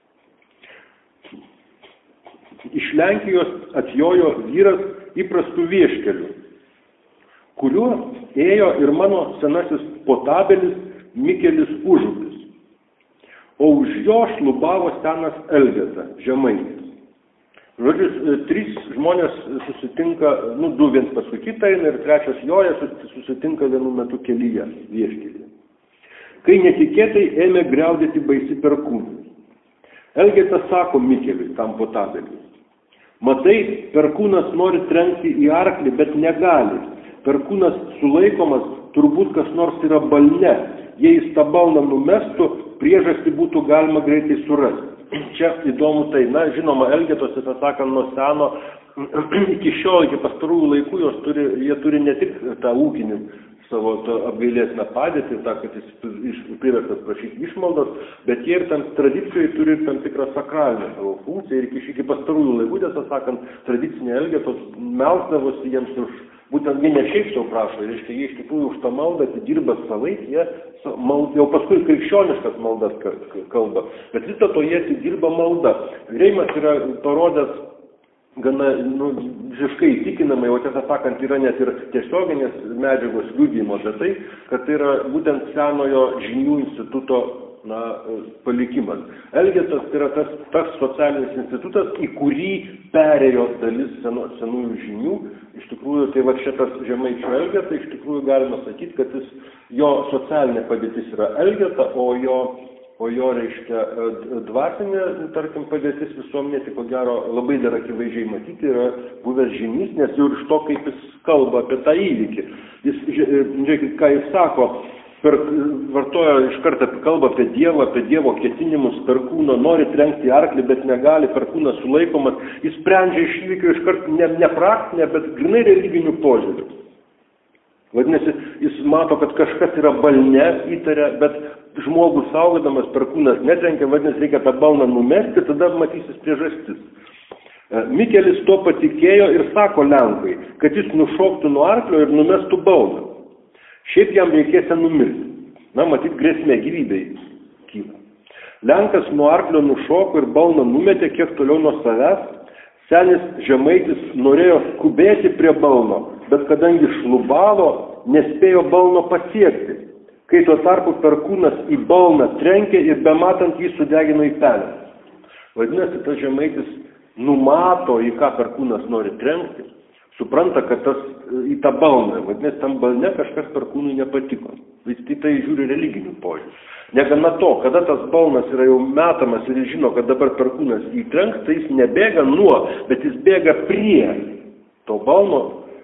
Iš Lenkijos atjojo vyras įprastų vieškelių, kuriuo ėjo ir mano senasis potabelis Mikelis Užupis, o už jo šlubavo senas Elgeta, žemaitis. Žodžiu, 3 žmonės susitinka, 2 viens paskui kitą eina ir 3 joja, susitinka vienu metu kelyje, vieškelyje. Kai netikėtai ėmė griaudėti baisi perkūnai. Elgetas sako Mikeliui, tam potabeliui: matai, perkūnas nori trenkti į arklį, bet negali. Perkūnas sulaikomas, turbūt kas nors yra balne. Jei jis tą balną numestų, priežastį būtų galima greitai surasti. Čia įdomu tai, žinoma, Elgetos, tiesą sakant, nuo seno, iki šiol, iki pastarųjų laikų, jie turi ne tik tą ūkinį savo apgailėtiną padėtį, kad jis priverstas prašyti išmaldos, bet jie ir tam tradicijoje turi tam tikrą sakralinę savo funkciją ir iki pastarųjų laikų, tiesą sakant, tradicinė Elgetos melsdavosi jiems už, būtent jie ne šiaip sau prašo, reiškia, jie iš tikrųjų už tą maldą atidirba savais, jie jau paskui krikščioniškas maldas kalba, bet vis dėlto jie atidirba maldą. Reimas yra parodęs gana visiškai įtikinamai, o tiesą sakant, yra net ir tiesioginės medžiagos liudijimo apie tai, kad tai yra būtent senojo žinių instituto palikimas. Elgetas tai yra tas socialinis institutas, į kurį perėjo dalis senųjų žinių. Iš tikrųjų, tai va šitas Žemaičio Elgeta, iš tikrųjų galima sakyti, kad jo socialinė padėtis yra Elgeta, o jo reiškia dvasinė, tarkim, padėtis visuomenė, tai ko gero labai dar akivaizdžiai matyti yra buvęs žynys, nes jau iš to, kaip jis kalba apie tą įvykį. Žiūrėkit, ką jis sako, vartoja iš karto kalbą apie Dievo ketinimus, perkūno nori trenkti arklį, bet negali, perkūnas sulaikomas, jis sprendžia iš įvykio iš karto ne praktinę, bet grinai religinių požiūrių. Vadinasi, jis mato, kad kažkas yra balne, įtaria, bet žmogus saugodamas perkūnas netrenkia, vadinasi, reikia tą balną numesti, tada matysis priežastis. Mikelis to patikėjo ir sako Lenkui, kad jis nušoktų nuo arklio ir numestų balną. Šiaip jam reikės numirti. Matyt, grėsmė gyvybei kyla. Lenkas nuo arklio nušoko ir balną numetė kiek toliau nuo savęs. Senis Žemaitis norėjo skubėti prie balno, bet kadangi šlubavo, nespėjo balno pasiekti, kai tuo tarpu perkūnas į balną trenkė ir bematant jį sudegino į pelę. Vadinasi, tas Žemaitis numato, į ką perkūnas nori trenkti, supranta, kad į tą balną, vadinasi, tam balne kažkas perkūnui nepatiko. Vis tai žiūri religinių požiūrių. Negana to, kada tas balnas yra jau metamas ir jis žino, kad dabar perkūnas jį trenks, tai jis nebėga bet jis bėga prie to balno,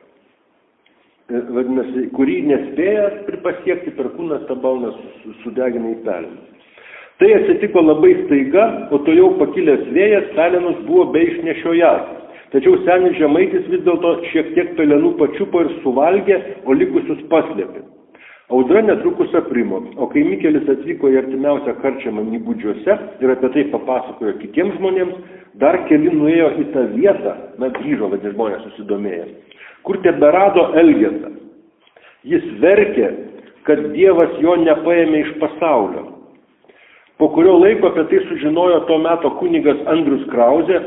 vadinasi, kurį nespėjęs pasiekti perkūnas tą balną sudegina į pelenus. Tai atsitiko labai staiga, o to jau pakilęs vėjas pelenus buvo be išnešiojas. Tačiau senis Žemaitis vis dėlto šiek tiek pelenų pačiupo ir suvalgė, o likusius paslėpė. Audra netrukus aprimo, o kai Mikelis atvyko į artimiausią karčiamą Nybudžiuose ir apie tai papasakojo kitiems žmonėms, dar keli nuėjo į tą vietą, grįžo, vadinasi, žmonės susidomėję, kur teberado Elgetą. Jis verkė, kad Dievas jo nepaėmė iš pasaulio. Po kurio laiko apie tai sužinojo to meto kunigas Andrius Krauzė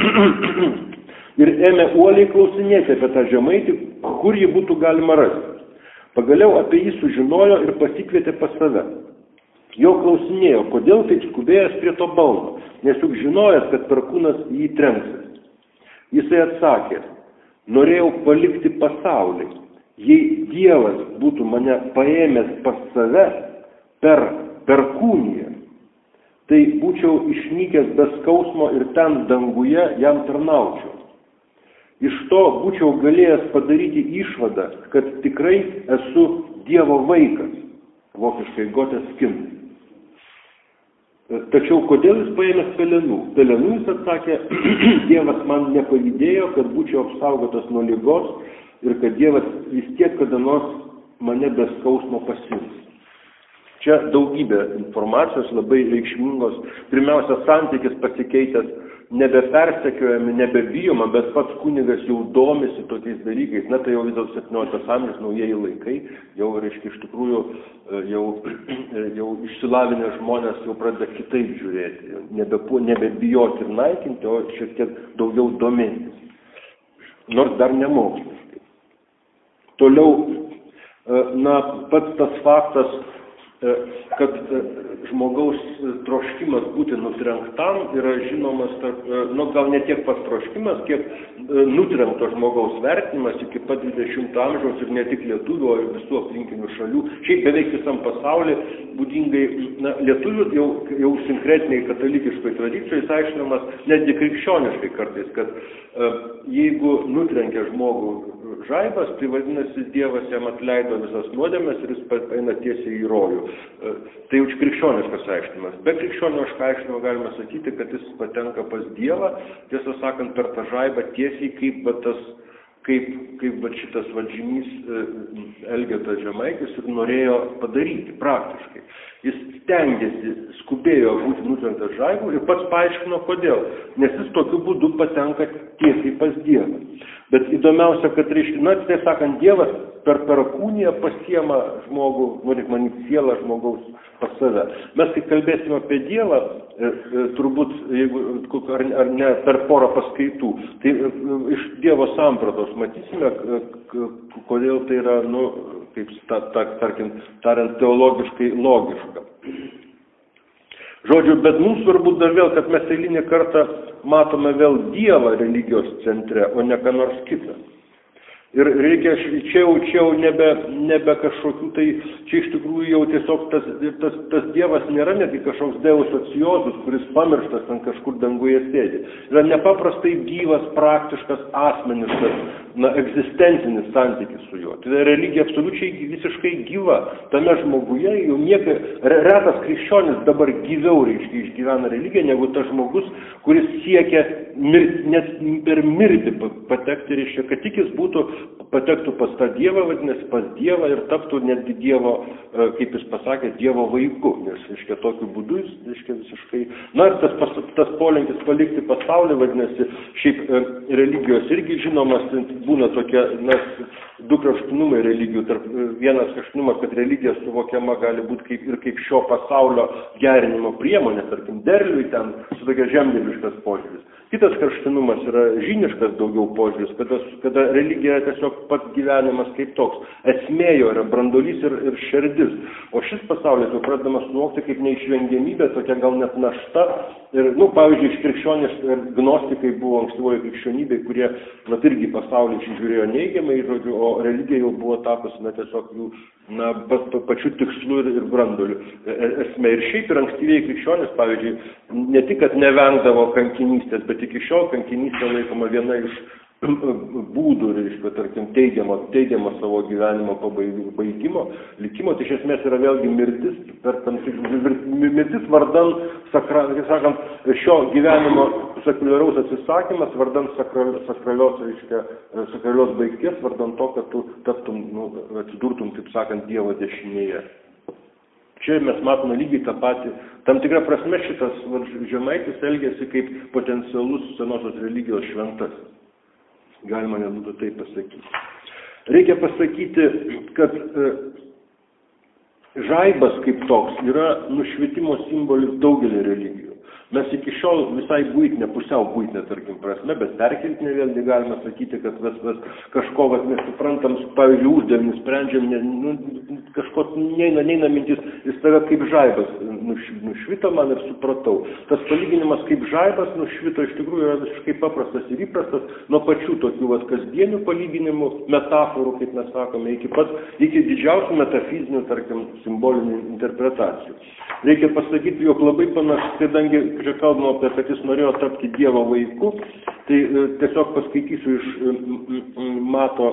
ir ėmė uoliai klausinėti apie tą Žemaitį, kur jį būtų galima rasti. Pagaliau apie jį sužinojo ir pasikvietė pas save. Jo klausinėjo, kodėl taip skubėjęs prie to balno, nes juk žinojęs, kad perkūnas jį trenksis. Jisai atsakė, norėjau palikti pasaulį. Jei Dievas būtų mane paėmęs pas save per perkūniją, tai būčiau išnykęs be skausmo ir ten danguje jam tarnaučiau. Iš to būčiau galėjęs padaryti išvadą, kad tikrai esu Dievo vaikas, vokiškai Gottes Kind. Tačiau kodėl jis paėmęs pelenų? Pelenų jis atsakė, Dievas man nepavydėjo, kad būčiau apsaugotas nuo ligos ir kad Dievas vis tiek kada nors mane be skausmo pasiims. Čia daugybė informacijos labai reikšmingos. Pirmiausia, santykis pasikeitęs, nebepersekiojami, nebebijoma, bet pats kunigas jau domisi tokiais dalykais. Tai jau vis dėl 17 amžiaus naujieji laikai, jau, reiškia, iš tikrųjų, jau išsilavinę žmonės jau pradeda kitaip žiūrėti, nebebijoti ir naikinti, o šiek tiek daugiau domėtis. Nors dar nemoksliškai. Toliau, pats tas faktas, kad žmogaus troškimas būti nutrenktam yra žinomas, gal ne tiek pats troškimas, kiek nutrenkto žmogaus vertinimas iki pat 20 amžiaus ir ne tik lietuvių, o ir visų aplinkinių šalių. Šiaip beveik visam pasaulyje būdingai lietuvių jau sinkretiniai katalikiškai tradicijai aiškinamas netgi krikščioniškai kartais, kad jeigu nutrenkia žmogų žaibas, tai vadinasi Dievas jam atleido visas nuodėmes ir jis eina tiesiai į rojų. Tai už krikščioniškas aiškinimas. Be krikščioniško aiškinimo galime sakyti, kad jis patenka pas Dievą, tiesą sakant, per tą žaibą tiesiai kaip šitas žynys Elgetas Žemaitis ir norėjo padaryti praktiškai. Jis stengiasi, skubėjo būti nutrenktas žaibu ir pats paaiškino kodėl, nes jis tokiu būdu patenka tiesiai pas Dievą. Bet įdomiausia, kad tai sakant, Dievas per perkūniją pasiema žmogų, sielą žmogaus pas save. Mes, kai kalbėsime apie Dievą, turbūt, jeigu, ar ne per porą paskaitų, tai iš Dievo sampratos matysime, kodėl tai yra, kaip tarkim, tariant, teologiškai logiška. Žodžiu, bet mums svarbu dar vėl, kad mes eilinį kartą matome vėl Dievą religijos centre, o ne ką nors kitą. Ir reikia, čia jau nebe kažkokių, tai čia iš tikrųjų jau tiesiog tas Dievas nėra netgi kažkoks Deus sociozus, kuris pamirštas ant kažkur danguje sėdi. Yra nepaprastai gyvas, praktiškas, asmeniškas, egzistencinis santykis su juo. Tai religija absoliučiai visiškai gyva. Tame žmoguje jau retas krikščionis dabar gyviau išgyvena religiją, negu tas žmogus, kuris siekia net per mirtį patekti, reiškia, kad tik jis patektų pas tą Dievą, vadinasi, pas Dievą ir taptų netgi Dievo, kaip jis pasakė, Dievo vaiku. Nes, reiškia, tokiu būdu jis, reiškia, visiškai... Ir tas polinkis palikti pasaulį, vadinasi, šiaip religijos irgi žinomas, būna tokie, du kraštinumai religijų. Vienas kraštiniumas, kad religija suvokiama gali būti kaip šio pasaulio gerinimo priemonė, tarkim, derliui ten su tokia žemdirbiškas požiūris. Kitas kraštinumas yra žiniškas daugiau požiūris, kada religija tiesiog pats gyvenimas kaip toks. Esmė jo yra brandolys ir širdis. O šis pasaulis jau pradedama suvokti kaip neišvengiamybė, tokia gal net našta. Ir, pavyzdžiui, iš krikščionys ir gnostikai buvo ankstyvoji krikščionybė, kurie irgi pasaulį žiūrėjo neigiamai, žodžiu, o religija jau buvo tapusi tiesiog jų pačiu tikslu ir brandoliu esmė. Ir šiaip ir ankstyvieji krikščionys, pavyzdžiui, ne tik, kad nevengdavo kankinystės, bet iki šiol kankinystė laikoma viena iš būdų, reiškia, tarkim, teigiamo savo gyvenimo pabaigimo, likimo, tai iš esmės yra vėlgi mirtis vardan, sakant, šio gyvenimo sekuliaraus atsisakymas, vardan sakralios baigties, vardan to, kad tu taptum, atsidurtum, taip sakant, Dievo dešinėje. Čia mes matome lygiai tą patį. Tam tikrą prasme šitas Žemaitis elgėsi kaip potencialus senosios religijos šventasis. Galima nebūtų taip pasakyti. Reikia pasakyti, kad žaibas kaip toks yra nušvitimo simbolis daugelį religijų. Mes iki šiol visai buitinė, pusiau buitinė, tarkim, prasme, bet perkeltinė vėl negalime sakyti, kad mes kažko nesuprantam, pavyzdžiui, uždavinį sprendžiam, kažko neina mintis, jis tave kaip žaibas nušvito man ir supratau. Tas palyginimas kaip žaibas nušvito iš tikrųjų yra visiškai paprastas ir įprastas, nuo pačių tokių kasdienių palyginimų, metaforų, kaip mes sakome, iki didžiausių metafizinių, tarkim, simbolinių interpretacijų. Reikia pasakyti, jog labai panašu, kadangi čia kalbama apie, kad jis norėjo tapti Dievo vaiku, tai tiesiog paskaitysiu iš Mato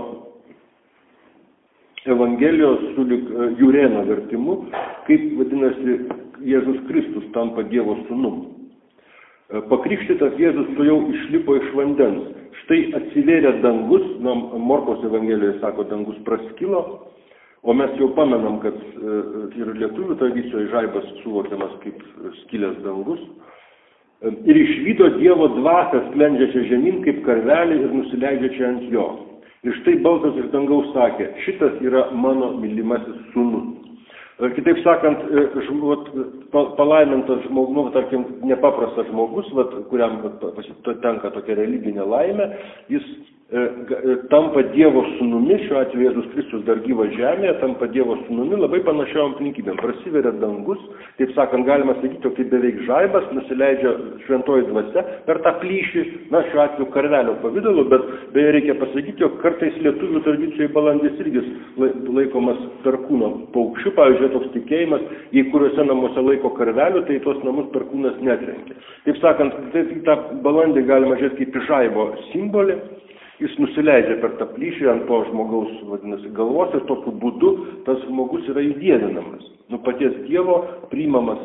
Evangelijos su Jurėno vertimu, kaip vadinasi Jėzus Kristus tampa Dievo sūnum. Pakrikštytas Jėzus tuojau išlipo iš vandens. Štai atsivėrė dangus, Morkaus Evangelijoje sako, dangus praskilo, o mes jau pamenam, kad ir lietuvių tradicijoje žaibas suvokiamas kaip skilęs dangus. Ir išvydo Dievo dvasią sklendžiačią žemyn kaip karvelį ir nusileidžiačią ant jo. Ir štai balsas iš dangaus sakė, šitas yra mano mylimasis sūnus. Kitaip sakant, palaimintas žmogus, tarkim, nepaprastas žmogus, kuriam tenka tokia religinė laimė, jis tampa Dievo sūnumi, šiuo atveju Jėzus Kristus dar gyvas žemėje, tampa Dievo sūnumi labai panašiom aplinkybėm. Prasiveria dangus, taip sakant, galima sakyti, jog tai beveik žaibas, nusileidžia šventoji dvasia per tą plyšį, šiuo atveju karvelio pavidalu, bet beje reikia pasakyti, jog kartais lietuvių tradicijoje balandis irgi laikomas perkūno paukščiu, pavyzdžiui, toks tikėjimas, jei kuriuose namuose laiko karvelių, tai tuos namus perkūnas netrenkia. Taip sakant, tą balandį galima žiūrėti kaip žaibo simbolį. Jis nusileidžia per tą plyšį ant to žmogaus, vadinasi, galvos ir tokiu būdu tas žmogus yra įdievinamas. Paties Dievo priimamas,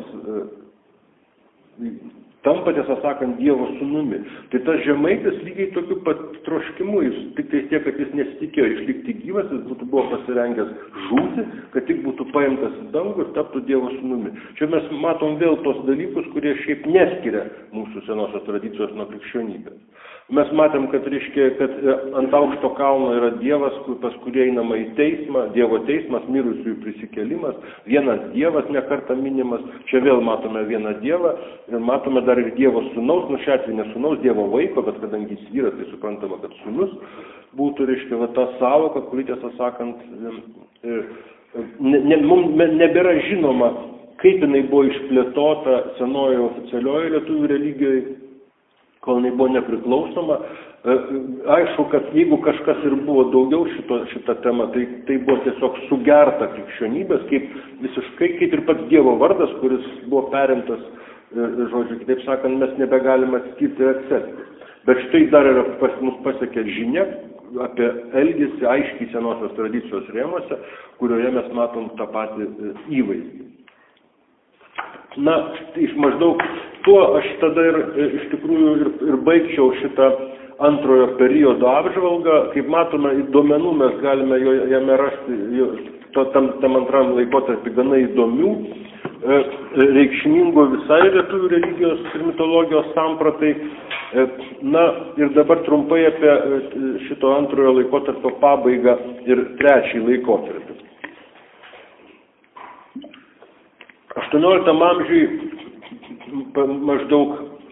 tampa, tiesą sakant, Dievo sūnumi. Tai tas Žemaitis lygiai tokiu pat troškimu, jis tik tai tiek, kad jis nesitikėjo išlikti gyvas, jis buvo pasirengęs žūti, kad tik būtų paimtas į dangų ir taptų Dievo sūnumi. Čia mes matom vėl tos dalykus, kurie šiaip neskiria mūsų senosios tradicijos nuo krikščionybės. Mes matėm, kad ant aukšto kalno yra Dievas, pas kurį einama į teismą, Dievo teismas, mirusiųjų prisikėlimas, vienas Dievas nekartą minimas, čia vėl matome vieną Dievą ir matome dar ir Dievo sūnaus, šiuo atveju ne sūnaus, Dievo vaiko, bet kadangi jis vyras, tai suprantama, kad sūnus būtų, ta sąvoka, kuri tiesą sakant, mums nebėra žinoma, kaip jinai buvo išplėtota senojoje oficialioje lietuvių religijoje, kol jinai buvo nepriklausoma. Aišku, kad jeigu kažkas ir buvo daugiau šitą temą, tai buvo tiesiog sugerta krikščionybės, visiškai kaip ir pats Dievo vardas, kuris buvo perimtas, žodžiu, kitaip sakant, mes nebegalime atskirti ir atsekti. Bet štai dar yra mus pasiekė žinia apie elgesį aiškiai senosios tradicijos rėmuose, kurioje mes matom tą patį įvaizdį. Na, iš maždaug tuo aš tada iš tikrųjų ir baigčiau šitą antrojo periodo apžvalgą. Kaip matome, duomenų mes galime jame rasti tam antram laikotarpį gana įdomių, reikšmingų visai lietuvių religijos ir mitologijos sampratai. Na ir dabar trumpai apie šito antrojo laikotarpio pabaigą ir trečiąjį laikotarpį. 18 amžiui maždaug,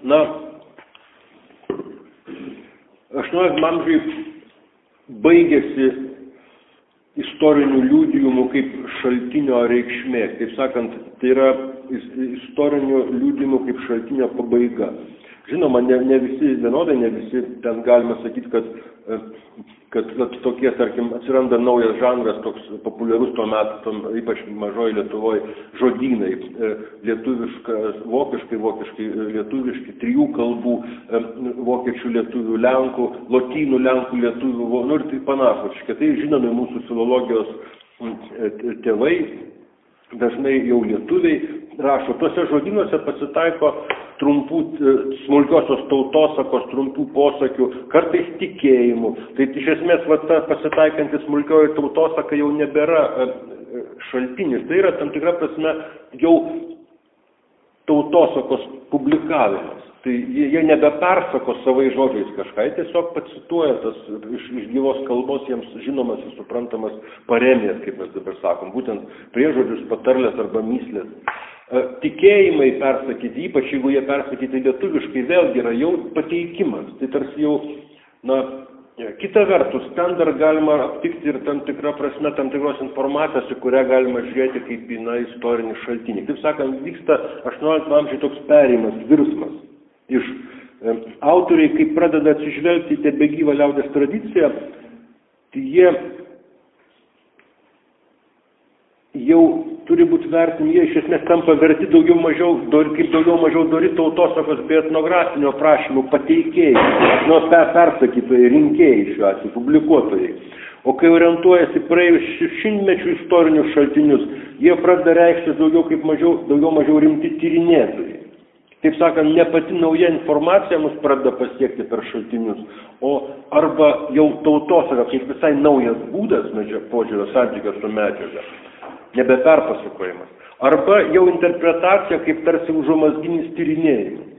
18 amžiui baigėsi istorinių liudijimų kaip šaltinio reikšmė. Kaip sakant, tai yra istorinių liudijimų kaip šaltinio pabaiga. Žinoma, ne visi vienodai, ne visi ten galima sakyti, kad tokie, tarkim, atsiranda naujas žanras, toks populiarus tuo metu, ypač mažoji Lietuvoje, žodynai, lietuviškas, vokiškai, lietuviški, 3 kalbų, vokiečių, lietuvių, lenkų, lotynų, lenkų, lietuvių, ir tai panašus. Tai žinomi mūsų filologijos tėvai, dažnai jau lietuviai rašo. Tuose žodynuose pasitaiko trumpų, smulkiosios tautosakos, trumpų posakių, kartais tikėjimų. Tai iš esmės ta pasitaikanti smulkioji tautosaka jau nebėra šaltinis. Tai yra tam tikra prasme jau tautosakos publikavimas. Tai jie nebepersako savai žodžiais kažką, jie tiesiog pacituoja tas iš gyvos kalbos jiems žinomas ir suprantamas paremijas, kaip mes dabar sakom, būtent priežodžius, patarlės arba myslės. Tikėjimai persakyti, ypač jeigu jie persakyti lietuviškai, vėlgi yra jau pateikimas. Tai tarsi jau, kita vertus, ten dar galima aptikti ir tam tikrą prasme, tam tikros informacijos, į kurią galima žiūrėti kaip į istorinį šaltinį. Taip sakant, vyksta 18 amžiuje toks perėjimas, virsmas. Iš autoriai, kai pradeda atsižvelgti į tebegyvą liaudies tradiciją, tai jie jau turi būti vertinami, jie iš esmės tampa verti daugiau mažiau dori tautosakos bei etnografinio prašymų pateikėjai, persakytojai, rinkėjai šiuo atveju, publikuotojai. O kai orientuojasi praėjus šimtmečių istorinius šaltinius, jie pradeda reikštis daugiau mažiau rimti tyrinėtojai. Taip sakant, ne pati nauja informacija mus pradeda pasiekti per šaltinius, o arba jau tautosaka kaip visai naujas būdas požiūrio santykio su medžiaga, nebeperpasakojimas, arba jau interpretacija kaip tarsi užuomazginis tyrinėjimas.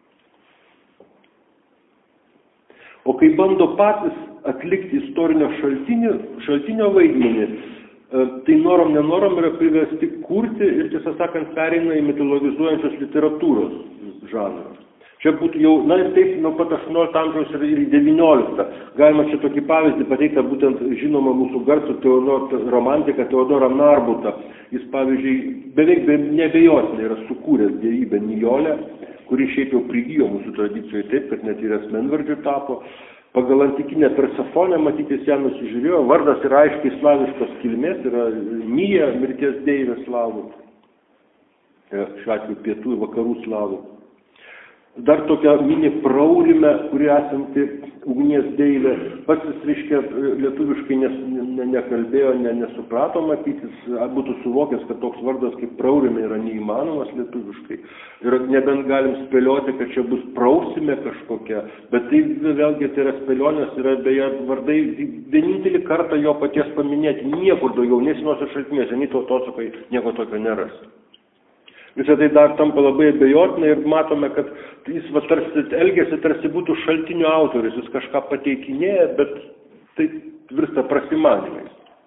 O kai bando patys atlikti istorinio šaltinio vaidmenį, tai norom nenorom yra priversti kurti ir, tiesą sakant, pereina į mitologizuojančios literatūros žanrą. Čia būtų jau, ir taip nuo pat 18 amžiaus ir 19. Galima čia tokį pavyzdį pateikti, būtent žinoma mūsų garsų romantiką Teodorą Narbutą. Jis, pavyzdžiui, beveik neabejotinai yra sukūręs dievybę Nijolę, kuri šiaip jau prigijo mūsų tradicijoje taip, kad net ir asmenvardžiu tapo. Pagal antikinę Persefonę, matytis, ją nusižiūrėjo, vardas yra aiškiai slaviškos kilmės, yra Nija, mirties deivė slavų, šiuo atveju pietų ir vakarų slavų. Dar tokia mini Praurime, kuri esanti ugnies deivė, pats jis, reiškia, lietuviškai nekalbėjo, nesuprato matytis, būtų suvokęs, kad toks vardas kaip Praurime yra neįmanomas lietuviškai. Ir nebent galim spėlioti, kad čia bus Prausime kažkokia, bet tai vėlgi tai yra spėlionės, yra beje vardai vienintelį kartą jo paties paminėti, niekur daugiau, nei senuose šaltiniuose, nei tautosakoje nieko tokio nerasi. Visą tai dar tampa labai abejotinai ir matome, kad jis elgiasi tarsi būtų šaltinio autorius, jis kažką pateikinėja, bet tai virsta prasimanimais.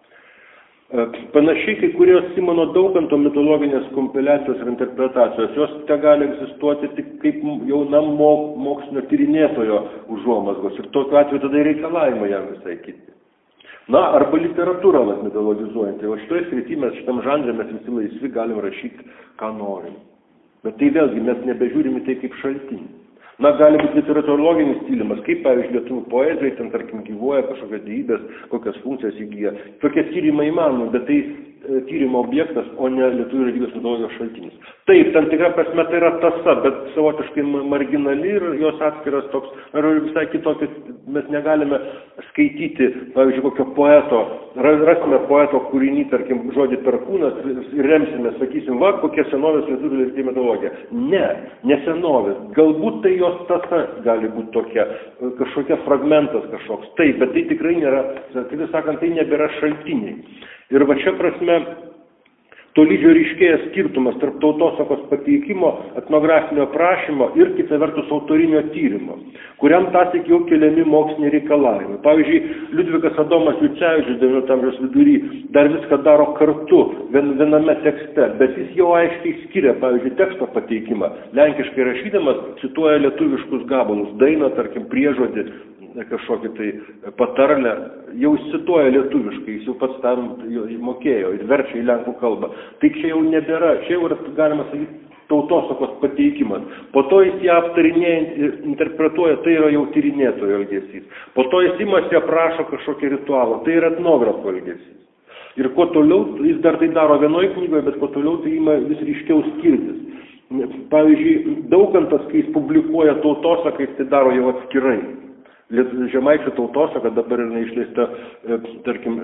Panašiai kai kurios Simono Daukanto mitologinės kompiliacijos ir interpretacijos, jos te gali egzistuoti tik kaip jaunam mokslinio tyrinėtojo užuomazgos ir tokiu atveju tada reikalavimai jam visai kiti. Na, arba literatūrą mitologizuojantį. O šitoje srityje mes šitam žanre mes visi laisvi galim rašyti, ką norim. Bet tai vėlgi mes nebežiūrime tai kaip šaltinį. Na, gali būti literatūrologinis tyrimas, kaip, pavyzdžiui, lietuvių poezijai, ten, tarkim, gyvuoja kažkokios dievybės, kokias funkcijas įgyja. Tokie tyrimai įmanomi, bet tai tyrimo objektas, o ne lietuvių religijos mitologijos šaltinis. Taip, tam tikra prasme tai yra tasa, bet savotiškai marginali ir jos atskiras toks, ar visai kitokio, mes negalime skaityti, pavyzdžiui, kokio poeto, rasime poeto kūrinį, tarkim, žodį perkūnas ir remsime, sakysim, va, kokie senovės lietuvių religijos mitologija. Ne senovės. Galbūt tai jos tasa gali būti tokia, kažkokia fragmentas kažkoks. Taip, bet tai tikrai nėra, kaip sakant, tai nebėra šaltiniai. Ir va čia prasme tolydžio ryškėja skirtumas tarp tautosakos pateikimo, etnografinio aprašymo ir kita vertus autorinio tyrimo, kuriam tąsyk jau keliami moksliniai reikalavimai. Pavyzdžiui, Liudvikas Adomas Jucevičius XIX amžiaus vidury dar viską daro kartu viename tekste, bet jis jau aiškiai skiria, pavyzdžiui, teksto pateikimą. Lenkiškai rašydamas cituoja lietuviškus gabalus, dainą, tarkim, priežodį, kažkokį tai patarlę, jau cituoja lietuviškai, jis jau pats tam mokėjo ir verčia į lenkų kalbą. Tai čia jau nebėra, čia jau yra, galima sakyti, tautosakos pateikimas. Po to jis ją aptarinėjant ir interpretuoja, tai yra jau tyrinėtojo elgesys. Po to jis imasi aprašo kažkokį ritualą, tai yra etnografo elgesys. Ir kuo toliau, jis dar tai daro vienoje knygoje, bet kuo toliau tai ima vis ryškiau skirtis. Pavyzdžiui, Daukantas, kai jis publikuoja tautosaką, jis tai daro jau atskirai. Žemaičių tautosaka dabar yra išleista, tarkim,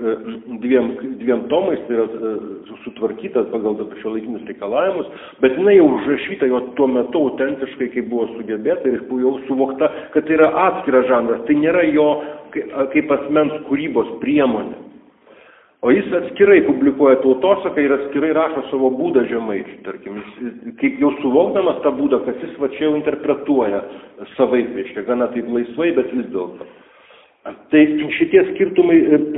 dviem tomais, tai yra sutvarkytas pagal šiuolaikinius reikalavimus, bet jinai jau užrašyta jo tuo metu autentiškai, kaip buvo sugebėta ir jau suvokta, kad tai yra atskiras žanras, tai nėra jo kaip asmens kūrybos priemonė. O jis atskirai publikuoja tautosaką ir atskirai rašo savo būdą žemaičių, tarkim, kaip jau suvokdamas tą būdą, kad jis va čia jau interpretuoja savaip, reiškia, gana taip laisvai, bet vis dėlto. Tai šitie skirtumai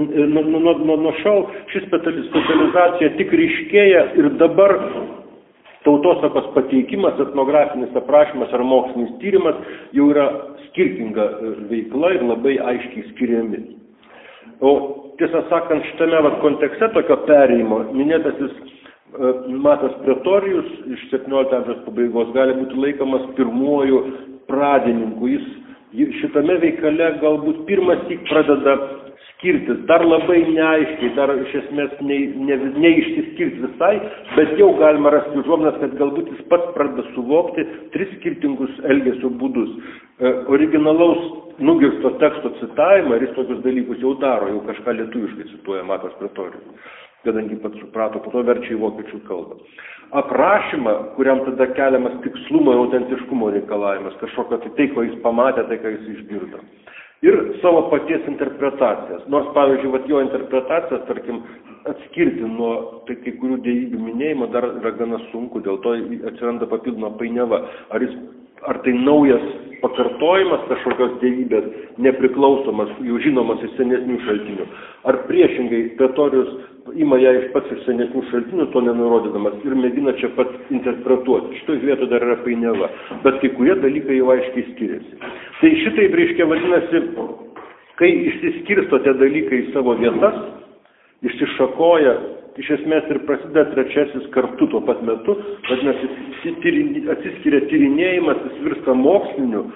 nuo šiol, šis specializacija tik ryškėja ir dabar tautosakos pateikimas, etnografinis aprašymas ar mokslinis tyrimas jau yra skirtinga veikla ir labai aiškiai skiriami. O tiesą sakant, šitame kontekste tokio perėjimo minėtasis Matas Pretorijus iš 17 amžiaus pabaigos gali būti laikomas pirmuoju pradininku. Jis šitame veikale galbūt pirmąsyk pradeda skirtis, dar labai neaiškiai, dar iš esmės neišsiskirti visai, bet jau galima rasti užuominas, kad galbūt jis pats pradeda suvokti tris skirtingus elgesio būdus. Originalaus nugirsto teksto citavimą ir jis tokius dalykus jau daro, jau kažką lietuviškai cituoja Matas Pretorijus, kadangi pats suprato, po to verčia į vokiečių kalbą. Aprašymą, kuriam tada keliamas tikslumo ir autentiškumo reikalavimas, kažkokio tai, ko jis pamatė, tai, ką jis išgirdo. Ir savo paties interpretacijas. Nors, pavyzdžiui, jo interpretacijas, tarkim, atskirti nuo kai kurių dievybių minėjimo dar yra gana sunku, dėl to atsiranda papildoma painiava. Ar tai naujas pakartojimas kažkokios dievybės, nepriklausomas, jau žinomas iš senesnių šaltinių. Ar priešingai, Pretorijus ima ją iš pats iš senesnių šaltinių, to nenurodydamas, ir mėgina čia pats interpretuoti. Šitoj vietoj dar yra painiava, bet kai kurie dalykai jau aiškiai skiriasi. Tai šitaip reiškia vadinasi, kai išsiskirsto tie dalykai į savo vietas, išsišakoja, iš esmės ir prasideda trečiasis kartu tuo pat metu, vadinasi, atsiskiria tyrinėjimas, jis virsta moksliniu,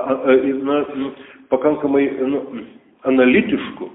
pakankamai analitišku.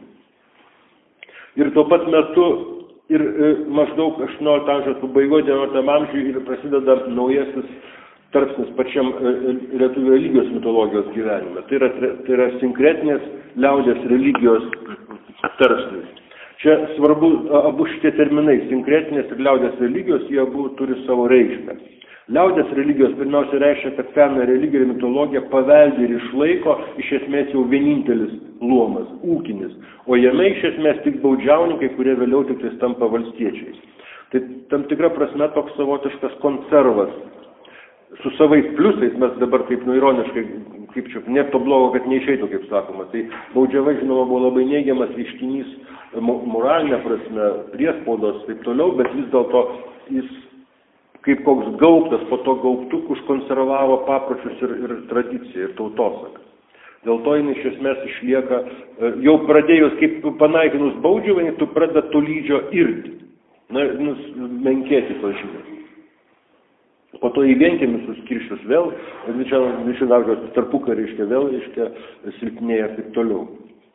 Ir tuo pat metu ir maždaug 18 amžiaus pabaigoje, 19 amžiuje ir prasideda naujasis tarpsnis pačiam lietuvių religijos mitologijos gyvenime. Tai yra sinkretinės liaudies religijos tarpsnis. Čia svarbu abu šitie terminai, sinkretinės ir liaudės religijos, jie abu turi savo reikšmę. Liaudės religijos pirmiausia reiškia, kad seną religiją ir mitologiją paveldi ir išlaiko iš esmės jau vienintelis luomas, ūkinis, o jame iš esmės tik baudžiauninkai, kurie vėliau tik tampa valstiečiais. Tai tam tikra prasme toks savotiškas konservas. Su savais pliusais mes dabar taip ironiškai, kaip čia, ne to blogo, kad neišeitų, kaip sakoma. Tai baudžiava, žinoma, buvo labai neigiamas reiškinys moralinė prasme, priespaudos taip toliau, bet vis dėlto jis kaip koks gaubtas, po to gaubtuk užkonservavo papročius ir tradiciją, ir tautosaką. Dėl to jinai iš esmės išlieka, jau pradėjus, kaip panaikinus baudžiavą, tu pradeda tolydžio irti, menkėti to žinios. Po to į vienkiemius suskirščius vėl, 20 amžiaus tarpukarį vėl silpnėja ir taip toliau.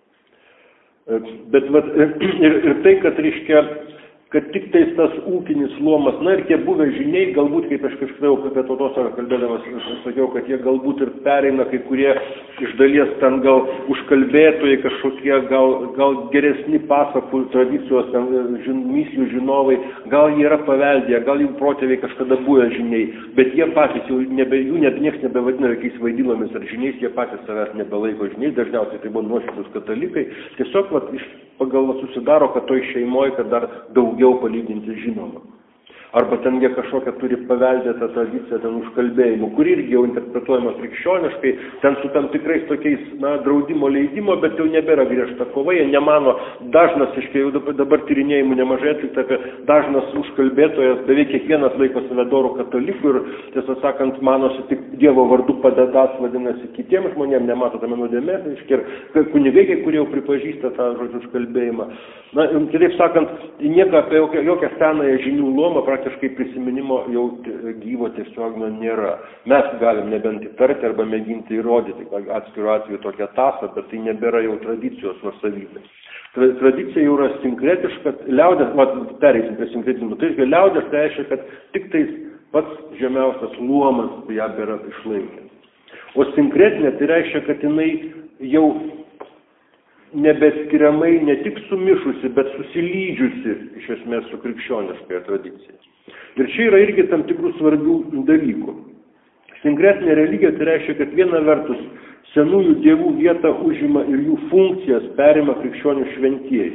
Bet ir tai, kad tik tais tas ūkinis luomas, ir tie buvę žiniai, galbūt, kaip aš kažkada apie tautosaką kalbėdamas, sakiau, kad jie galbūt ir pereina kai kurie iš dalies ten gal užkalbėtojai kažkokie, gal geresni pasakų tradicijos, mįslių žinovai, gal jie yra paveldėję, gal jų protėviai kažkada buvę žiniai, bet jie patys jų nieks nebevadina jokiais vaidylomis ar žiniais, jie patys savęs nebelaiko žiniais, dažniausiai tai buvo nuoširdūs katalikai, tiesiog pagal susidaro, kad toj šeimoje, kad dar daugiau palyginti žinoma. Arba ten jie kažkokią turi paveldėtą tradiciją ten užkalbėjimų, kur irgi jau interpretuojama krikščioniškai, ten su tam tikrais tokiais, draudimo leidimo, bet jau nebėra griežta kova, jie nemano, dažnas, jau dabar tyrinėjimų nemažai atlikta, apie dažnas užkalbėtojas, beveik kiekvienas laiko save dorų katalikų ir, tiesą sakant, manosi tik Dievo vardu padedas, vadinasi, kitiems žmonėms, nemato tame nuodėmės, ir kunigai, kurie jau pripažįsta tą žodžių užkalbėjimą. Kitaip sakant, nieko apie jokią senąją žinių luomą, praktiškai prisiminimo jau gyvo tiesiog nėra. Mes galim nebent įtarti arba mėginti įrodyti atskirų atveju tokią tasą, bet tai nebėra jau tradicijos nuosavybė. Tradicija jau yra sinkretiška, liaudės, pereisim prie sinkretizmo, tai liaudės tai reiškia, kad tik tais pats žemiausias luomas ją yra išlaikęs. O sinkretinė tai reiškia, kad jinai jau nebeskiriamai ne tik sumišusi, bet susilydžiusi iš esmės su krikščioniškąja tradicija. Ir čia yra irgi tam tikrų svarbių dalykų. Sinkretinė religija tai reiškia, kad viena vertus senųjų dievų vietą užima ir jų funkcijas perima krikščionių šventieji.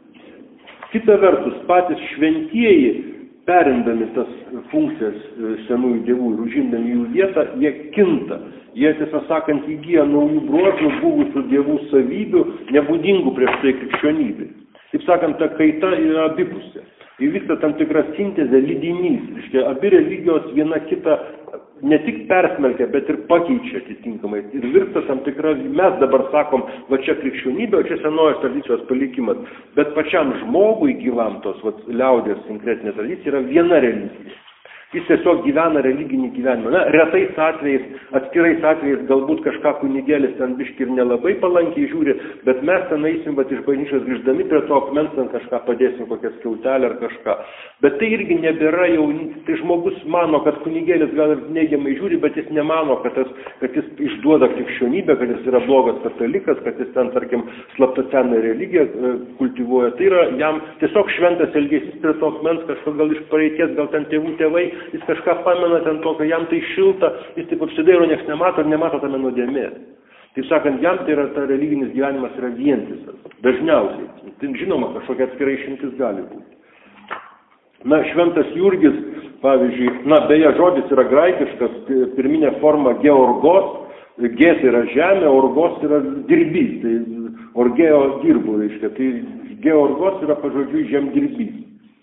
Kita vertus, patys šventieji, perindami tas funkcijas senųjų dievų ir užimdami jų vietą, jie kinta. Jie, tiesą sakant, įgyja naujų bruožų buvusių dievų savybių, nebūdingų prieš tai krikščionybei. Taip sakant, ta kaita yra abipusė. Įvyksta tam tikra sintezė, lydinys. Abi religijos viena kitą ne tik persmelkia, bet ir pakeičia atitinkamai. Ir virsta tam tikra, mes dabar sakom, va čia krikščionybė, o čia senojos tradicijos palikimas. Bet pačiam žmogui gyvam tos liaudės sinkretinė tradicija yra viena religija. Jis tiesiog gyvena religinį gyvenimą. Retais atvejais, atskirais atvejais galbūt kažką kunigėlis ten biški ir nelabai palankiai žiūri, bet mes ten eisim, iš bažnyčios grįždami prie to akmens, ten kažką padėsim, kokią skiautelę ar kažką. Bet tai irgi nebėra jau, tai žmogus mano, kad kunigėlis gal ir neigiamai žiūri, bet jis nemano, kad jis išduoda krikščionybę, kad jis yra blogas katalikas, kad jis ten, tarkim, slaptaseną religiją kultivuoja. Tai yra jam tiesiog šventas elgesys prie to akmens, kažko gal iš praeities, gal ten tėvai, jis kažką pamena ten to, kad jam tai šilta, jis taip apsidairo, nieks nemato ir nemato tame nuodėmės. Taip sakant, jam tai yra, ta religinis gyvenimas yra vientisas, dažniausiai. Tai žinoma, kažkokia atskirai išimtis gali būti. Šventas Jurgis, pavyzdžiui, beje, žodis yra graikiškas, pirminė forma georgos, gės yra žemė, orgos yra dirbys, tai orgėjo dirbu, reiškia, tai georgos yra pažodžiui žemdirbys.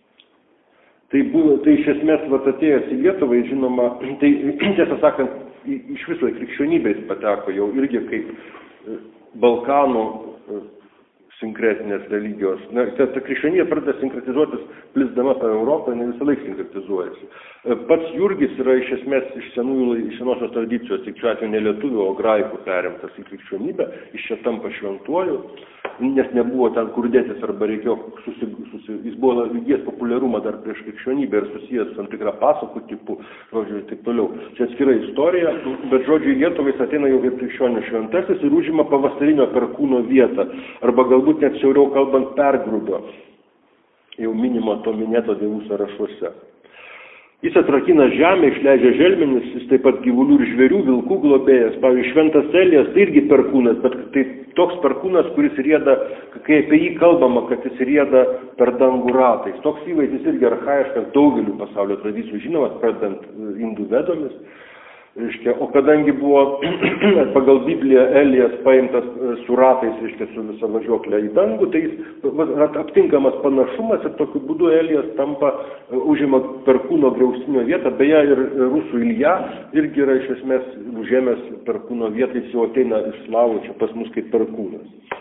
Tai iš esmės atėjęs į Lietuvą, žinoma, tai tiesą sakant, iš viso krikščionybės pateko jau irgi kaip Balkanų sinkretinės religijos. Ta krikščionybė pradeda sinkretizuotis plisdama per Europą, ne visą laiką sinkretizuojasi. Pats Jurgis yra iš esmės iš senosios tradicijos, tik šiuo atveju ne lietuvių, o graikų perimtas į krikščionybę, iš čia tampa šventuoju, nes nebuvo ten kur dėtis arba reikėjo jis buvo įgijęs populiarumą dar prieš krikščionybę ir susijęs su tam tikrą pasakų tipų, žodžiu, ir taip toliau. Čia atskira istorija, bet žodžiu, į Lietuvą jis ateina jau kaip krikščionių šventasis ir užima pavasarinio perkūno vietą, arba galbūt net siauriau kalbant pergrūdo, jau minimo to minėto dievų sąrašuose. Jis atrakina žemę, išleidžia želmenis, jis taip pat gyvulių ir žvėrių, vilkų globėjas. Pavyzdžiui, šventas Elijas tai irgi perkūnas, bet tai toks perkūnas, kuris rieda, kai apie jį kalbama, kad jis rieda per dangų ratais. Toks įvaizdis irgi archaiškas daugeliu pasaulio tradicijų žinomas, pradedant indų vedomis. O kadangi buvo pagal Bibliją Elijas paimtas su ratais, su visa važiuoklė į dangų, tai jis aptinkamas panašumas ir tokiu būdu Elijas užima perkūno griaustinio vietą. Beje, ir rusų Ilja irgi yra iš esmės užėmęs perkūno vietą, jis jau ateina iš slavų čia pas mus kaip perkūnas.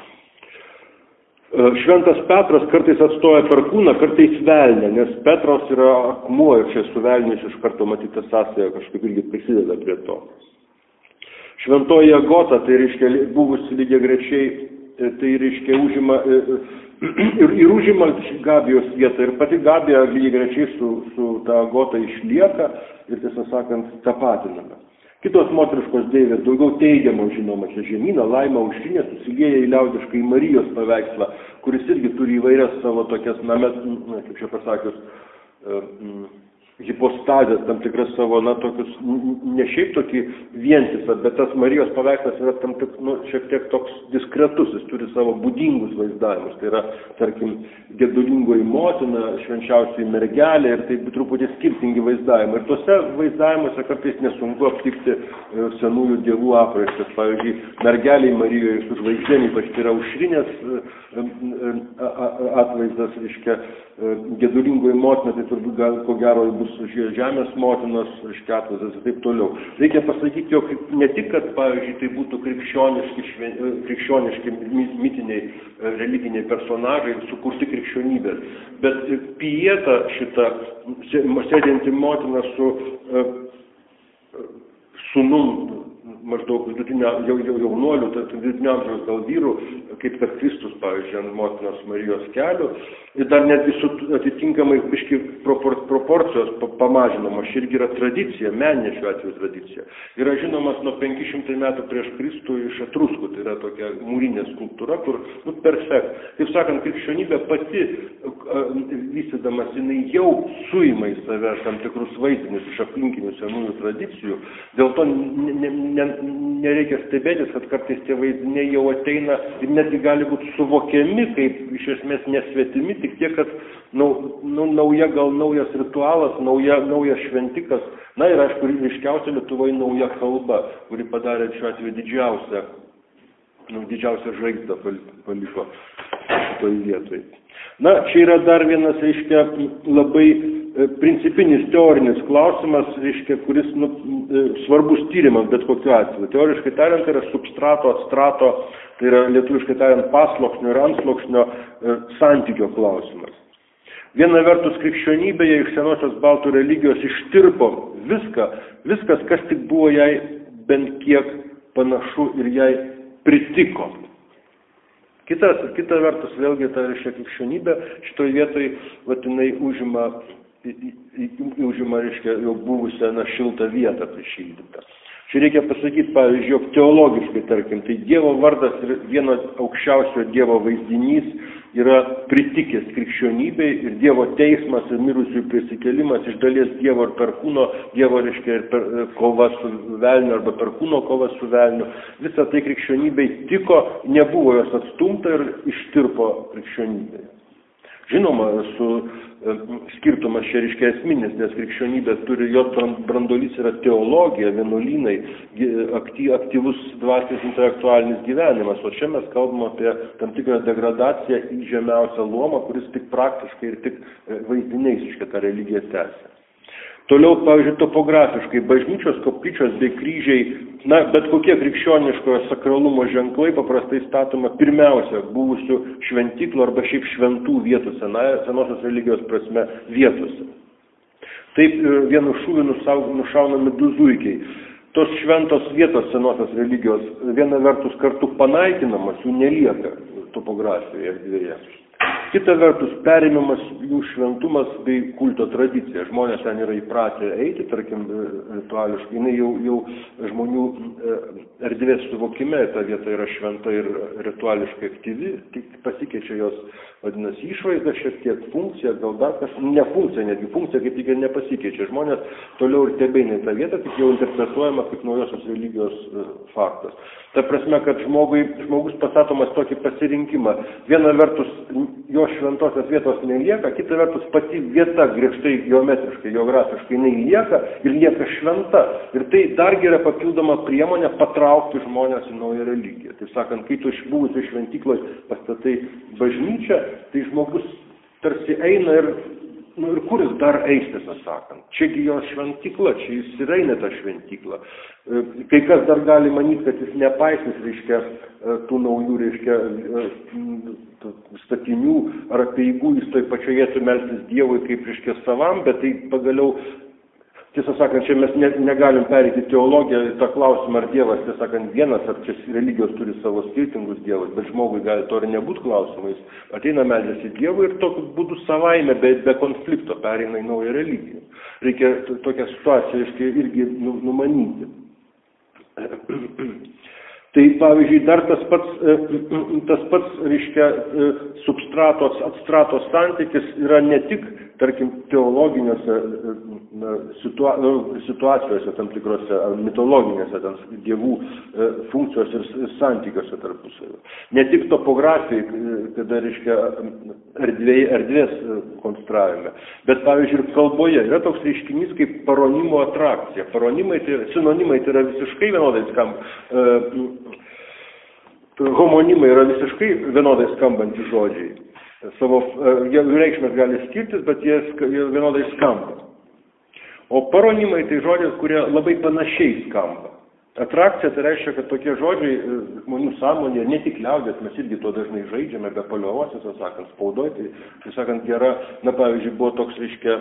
Šventas Petras kartais atstoja perkūną, kartais velnę, nes Petras yra akmuo ir čia su velniais iš karto matyta sąsaja kažkaip irgi prisideda prie to. Šventoji Agota, tai reiškia buvusi lygiagrečiai, tai reiškia užima ir užima Gabijos vietą ir pati Gabija lygiagrečiai su ta Agota išlieka ir tiesą sakant tapatiname. Kitos moteriškos deivės daugiau teigiamo žinoma čia žemyną, laimą, aušrinę susilieja į liaudišką į Marijos paveikslą, kuris irgi turi įvairias savo tokias, kaip čia pasakius, hipostazės, tam tikras savo, tokius, ne šiaip tokį vientisą, bet tas Marijos paveikslas yra tam tik, šiek tiek toks diskretus, jis turi savo būdingus vaizdavimus, tai yra, tarkim, gedulingoji motina, švenčiausioji mergelė ir tai truputį skirtingi vaizdavimai. Ir tuose vaizdavimuose kartais nesunku aptikti senųjų dievų apraiškas. Pavyzdžiui, mergeliai Marijoje su žvaigždėm, ypač tai yra aušrinės atvaizdas, reiškia, gedulingoji motina, tai turbūt ko gero bus žemės motinos, reiškia, atvaizdas ir taip toliau. Reikia pasakyti, jog ne tik, kad, pavyzdžiui, tai būtų krikščioniški mitiniai religiniai personažai sukurti krikščionybės, bet Pieta šita sėdinti motina su sūnum, maždaug jaunuolių, vidutinio amžiaus gal vyrų, kaip kad Kristus, pavyzdžiui, ant motinos Marijos kelių, ir dar netgi su atitinkamai biški proporcijos pamažinamos. Ši irgi yra tradicija, meninė šiuo atveju tradicija. Yra žinomas nuo 500 metų prieš Kristų iš Etruskų, tai yra tokia mūrinė skulptūra, kur, perfekt. Taip sakant, krikščionybė pati, vystydamas, jinai jau suima į save tam tikrus vaizdinius iš aplinkinių senųjų tradicijų, dėl to nereikia stebėtis, kad kartais tie vaizdiniai jau ateina ir netgi gali būti suvokiami kaip iš esmės nesvetimi, tik tiek, kad naujas ritualas, naujas šventikas, ir aišku, ryškiausia Lietuvoje nauja kalba, kuri padarė šiuo atveju didžiausią žaizdą paliko šitoj vietoj. Čia yra dar vienas, reiškia, labai principinis teorinis klausimas, reiškia, kuris svarbus tyrimas bet kokiu atveju. Teoriškai tariant, tai yra substrato, atstrato, tai yra lietuviškai tariant pasluoksnio ir antsluoksnio santykio klausimas. Viena vertus krikščionybėje iš senosios baltų religijos ištirpo viskas, kas tik buvo jai bent kiek panašu ir jai pritiko. Kita vertus, vėlgi, ta reiškia krikščionybė šitoje vietoje jinai užima, reiškia, jau buvusią šiltą vietą prišildytą. Čia reikia pasakyti, pavyzdžiui, jog teologiškai, tarkim, tai Dievo vardas ir vienas aukščiausio Dievo vaizdinys yra pritikęs krikščionybei ir Dievo teismas ir mirusiųjų prisikėlimas iš dalies Dievo ir perkūno, Dievo, reiškia, ir kova su velniu arba perkūno kova su velniu. Visa tai krikščionybei tiko, nebuvo jos atstumta ir ištirpo krikščionybėje. Žinoma, skirtumas čia reiškia esminis, nes krikščionybė turi, jos brandolys yra teologija, vienuolynai, aktyvus dvasinis intelektualinis gyvenimas, o čia mes kalbame apie tam tikrą degradaciją į žemiausią luomą, kuris tik praktiškai ir tik vaizdiniais reiškia tą religiją tęsia. Toliau, pavyzdžiui, topografiškai, bažnyčios, koplyčios bei kryžiai, bet kokie krikščioniškojo sakralumo ženklai paprastai statoma pirmiausia buvusių šventyklų arba šiaip šventų vietų, senosios religijos prasme vietose. Taip vienu šūviu nušaunami du zuikiai. Tos šventos vietos senosios religijos viena vertus kartu panaikinamas, jų nelieka topografijoje erdvėje. Kita vertus, perėmimas jų šventumas bei kulto tradicija. Žmonės ten yra įpratę eiti, tarkim, rituališkai. Jinai jau žmonių erdvės suvokime, ta vieta yra šventa ir rituališkai aktyvi, tik pasikeičia jos, vadinasi, išvaizda, šiek tiek funkcija, gal dar kas, ne funkcija, netgi funkcija kaip tik ir nepasikeičia. Žmonės toliau ir tebeina į tą vietą, tik jau interpretuojama kaip naujosios religijos faktas. Ta prasme, kad žmogus pastatomas tokį pasirinkimą. Viena vertus jo šventosios vietos nelieka, kita vertus pati vieta griežtai geometriškai, geografiškai nelieka ir lieka šventa. Ir tai dargi yra papildoma priemonė patraukti žmonės į naują religiją. Taip sakant, kai tu buvusi šventykloje pastatai bažnyčią, tai žmogus tarsi eina ir kur jis dar eis, tiesą sakant. Čiagi jo šventykla, čia jis ir eina tą šventyklą. Kai kas dar gali manyti, kad jis nepaisys, reiškia, tų naujų, reiškia, statinių ar apeigų, jis toj pačioje vietų melstis Dievui kaip, reiškia, savam, bet tai pagaliau, tiesą sakant, čia mes negalim pereiti teologiją į tą klausimą, ar Dievas, tiesą sakant, vienas, ar čia religijos turi savo skirtingus dievus, bet žmogui gali to ir nebūti klausimais. Ateina meldžiasi Dievui ir tokiu būdu savaime, be konflikto pereina į naują religiją. Reikia tokią situaciją, reiškia, irgi numanyti. Tai, pavyzdžiui, dar tas pats, reiškia, substrato santykis yra ne tik, tarkim, teologiniuose situacijose, tam tikrose, mitologinėse, dievų funkcijos ir santykiuose tarpusavio. Ne tik topografijai, kada, reiškia, erdvės konstravime, bet, pavyzdžiui, ir kalboje yra toks reiškinys kaip paronimo atrakcija. Paronimai, sinonimai tai yra visiškai vienodai skamba. Homonimai yra visiškai vienodai skambantys žodžiai. Jų reikšmės gali skirtis, bet jie vienodai skamba. O paronimai tai žodžiai, kurie labai panašiai skamba. Atrakcija tai reiškia, kad tokie žodžiai žmonių sąmonėje, ne tik liaudės, mes irgi to dažnai žaidžiame, be paliovos, sakant, spaudoj, tai sakant, gera, pavyzdžiui, buvo toks, reiškia,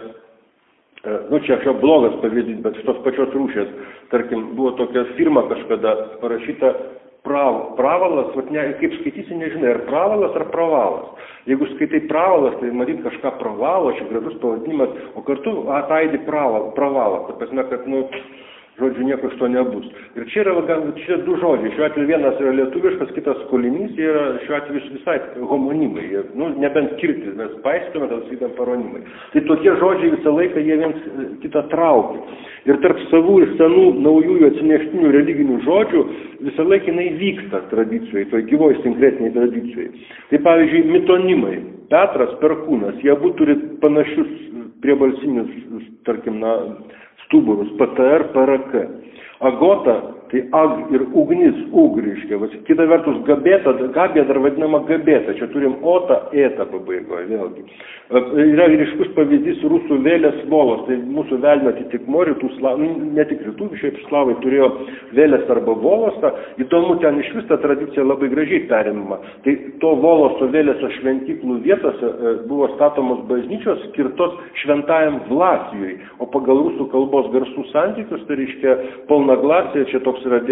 čia aš jau blogas pavyzdys, bet šitos pačios rūšės, tarkim, buvo tokia firma kažkada parašyta pravalas, kaip skaitysi, nežinai, ar pravalas, ar pravalas. Jeigu skaitai pravalas, tai matyt kažką pravalo, čia gražus pavadinimas, o kartu ataidi pravalas, ta prasme, kad, žodžiu, nieko iš to nebus. Ir čia yra du žodžiai. Šiuo atveju vienas yra lietuviškas, kitas skolinys, jie yra šiuo atveju visai homonimai. Nebent kirtis, mes paistytume, tada skaitam paronimai. Tai tokie žodžiai visą laiką jie viens kitą traukia. Ir tarp savų ir senų naujųjų atsineštinių religinių žodžių visą laiką jinai vyksta tradicijoje, toj gyvoj sinkretiniai tradicijoje. Tai pavyzdžiui, mitonimai, Petras, Perkūnas, jie abu turi panašius priebalsinius, tarkim, stuburus, PTR, PRK. Agota, tai ag ir ugnis, reiškia. Kita vertus, gabė dar vadinama gabėta. Čia turim otą, etą pabaigoje, vėlgi. Yra ryškus pavyzdys rusų vėlės volos. Tai mūsų velnio atitikmo rytų slavai, ne tik rytų, šiaip slavai turėjo vėlės arba volosą. Įdomu, ten iš vis ta tradicija labai gražiai perimama. Tai to voloso vėlėso šventyklų vietose buvo statomos bažnyčios skirtos šventajam Vlasijui. O pagal rusų kalbos garsų santykius, tai reiškia polnaglasija, čia toks yra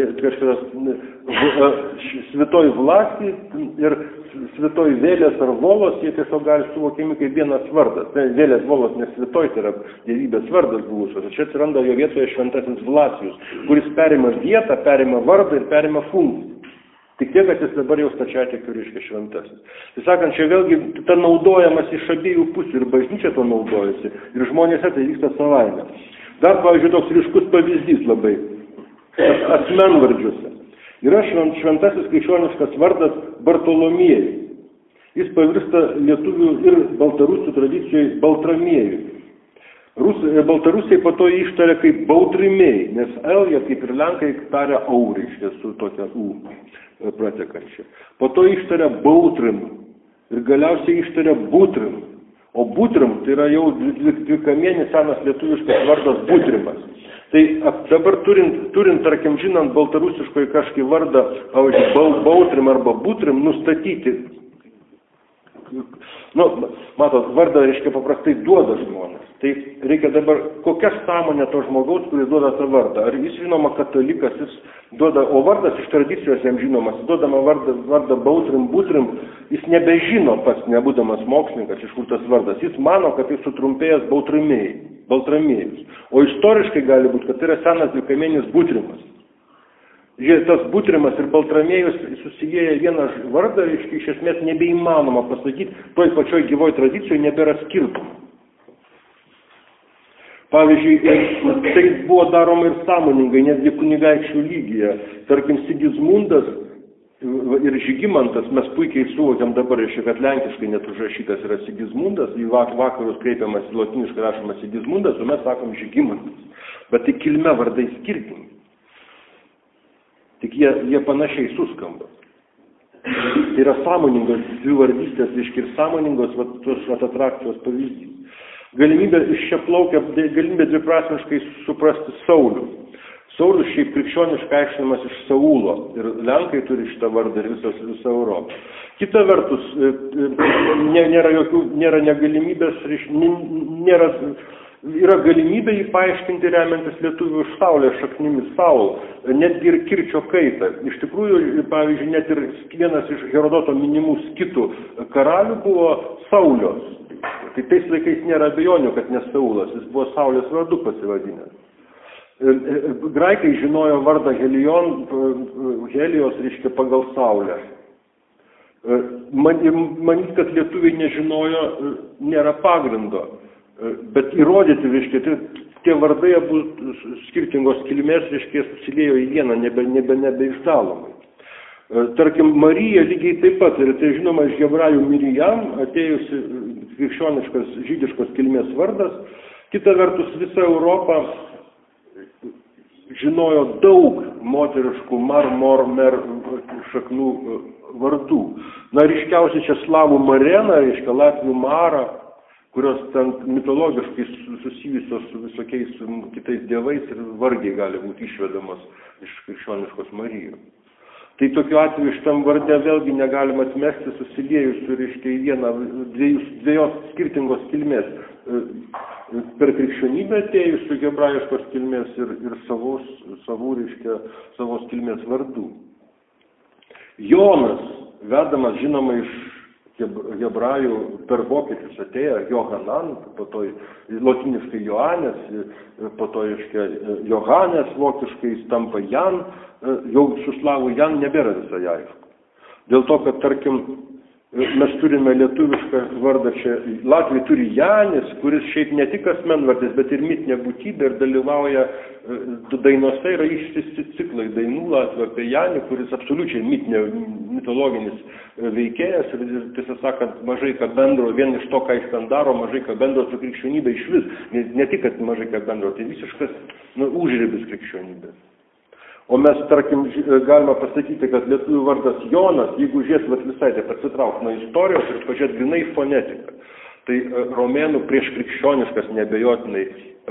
svitoj Vlasij ir svitoj vėlės ar volos, jie tiesiog gali suvokiami kaip vienas vardas. Vėlės volos nesvitoj, tai yra dievybės vardas buvusios. Čia atsiranda jo vietoje šventasis Vlasijus, kuris perima vietą, perima vardą ir perima funkciją. Tik tiek, kad jis dabar jau stačiatikių reiškia šventasis. Tai sakant, čia vėlgi ta naudojamas iš abiejų pusių ir bažnyčia to naudojasi ir žmonėse tai vyksta savaime. Dar, pavyzdžiui, toks ryškus pavyzdys labai. Asmenvardžiuose. Yra šventasis krikščioniškas vardas Bartolomiejus. Jis pavirsta lietuvių ir baltarusių tradicijoje Baltramiejui. Baltarusiai po to jį ištaria kaip Bautrimėjai, nes L, jie kaip ir lenkai taria aurį, iš tiesų tokia U pratekančia. Po to ištaria Bautrim ir galiausiai ištaria Butrim. O Butrim tai yra jau dvikamienis senas lietuviškas vardas Butrimas. Tai dabar turint, tarkim, žinant baltarusiškoj kažkokį vardą, pavyzdžiui, Bautrim arba Butrim, nustatyti, matot, vardą, reiškia, paprastai duoda žmonės. Tai reikia dabar, kokia sąmonė to žmogaus, kuris duoda tą vardą. Ar jis žinoma katalikas, jis duoda, o vardas iš tradicijos jam žinomas, duodama vardą Bautrim, Butrim, jis nebežino pats, nebūdamas mokslininkas, iš kur tas vardas. Jis mano, kad jis sutrumpėjęs Baltramiejus. O istoriškai gali būti, kad tai yra senas dvikamienis Butrimas. Žiūrėk, tas Butrimas ir Baltramiejus susijęja vieną vardą, iš esmės nebeįmanoma pasakyti, toj pačioj gyvoj tradicijoje nebėra skirtumų. Pavyzdžiui, tai buvo daroma ir sąmoningai, netgi kunigaikščių lygyje. Tarkim, Sigismundas ir Žygimantas, mes puikiai suvokiam dabar, kad lenkiškai net užrašytas yra Sigismundas, į vakarus kreipiamas, lotiniškai rašomas Sigismundas, o mes sakom Žygimantas. Bet tai kilme vardai skirtingi. Tik jie panašiai suskamba. Tai yra sąmoningos dvivardystės, ir sąmoningos tos atrakcijos pavyzdys. Galimybė iš čia plaukia, galimybė dviprasmiškai suprasti Saulių. Saulius šiaip krikščioniškai aiškinamas iš Saulo. Ir lenkai turi šitą vardą ir visa Europa. Kita vertus, nėra negalimybės, yra galimybė jį paaiškinti remiantis lietuvių Saulės šaknimis Saul, netgi ir Kirčio kaitą. Iš tikrųjų, pavyzdžiui, net ir vienas iš Herodoto minimų skitų karalių buvo Saulios. Tai tais laikais nėra abejonių, kad ne Saulas, jis buvo Saulės vardu pasivadinęs. Graikai žinojo vardą Helijos, reiškia pagal Saulę. Manyt, kad lietuviai nežinojo, nėra pagrindo. Bet įrodyti, reiškia, tie vardai abu skirtingos kilmės, reiškia, susiliejo į vieną, nebeišdalomai. Tarkim, Marija lygiai taip pat, ir tai žinoma iš hebrajų Mirijam, atėjusi krikščioniškas žydiškos kilmės vardas. Kita vertus, visa Europa žinojo daug moteriškų mer šaknų vardų. Na, ryškiausiai čia slavų Marena, reiškia Latvių Mara, kurios ten mitologiškai susijusios su visokiais kitais dievais ir vargiai gali būti išvedamos iš krikščioniškos Marijos. Tai tokiu atveju šitam varde vėlgi negalima atmesti susiliejusių, reiškia, į vieną dviejos skirtingos kilmės. Per krikščionybę atėjusių hebrajiškos kilmės ir savos kilmės vardų. Jonas, vedamas žinoma iš hebrajų per vokiečius atėjo Johanan, po to lotiniškai Joanės, po to Johanės, vokiškai jis tampa Jan, jau su slavų Jan nebėra visai aišku. Dėl to, kad, tarkim, mes turime lietuvišką vardą čia, Latviai turi Janis, kuris šiaip ne tik asmenvardis, bet ir mitinė būtybė ir dalyvauja dainose, yra ištisi ciklai dainų Latvių apie Janį, kuris absoliučiai mitologinis veikėjas ir, tiesą sakant, mažai ką bendro, vien iš to, ką jis ten daro, mažai ką bendro su krikščionybė iš vis. Ne tik, kad mažai ką bendro, tai visiškas užribis krikščionybės. O mes, tarkim, galima pasakyti, kad lietuvių vardas Jonas, jeigu žiūrėt visai taip atsitraukti nuo istorijos ir pažiūrėt grinai fonetiką, tai romėnų prieš krikščioniškas neabejotinai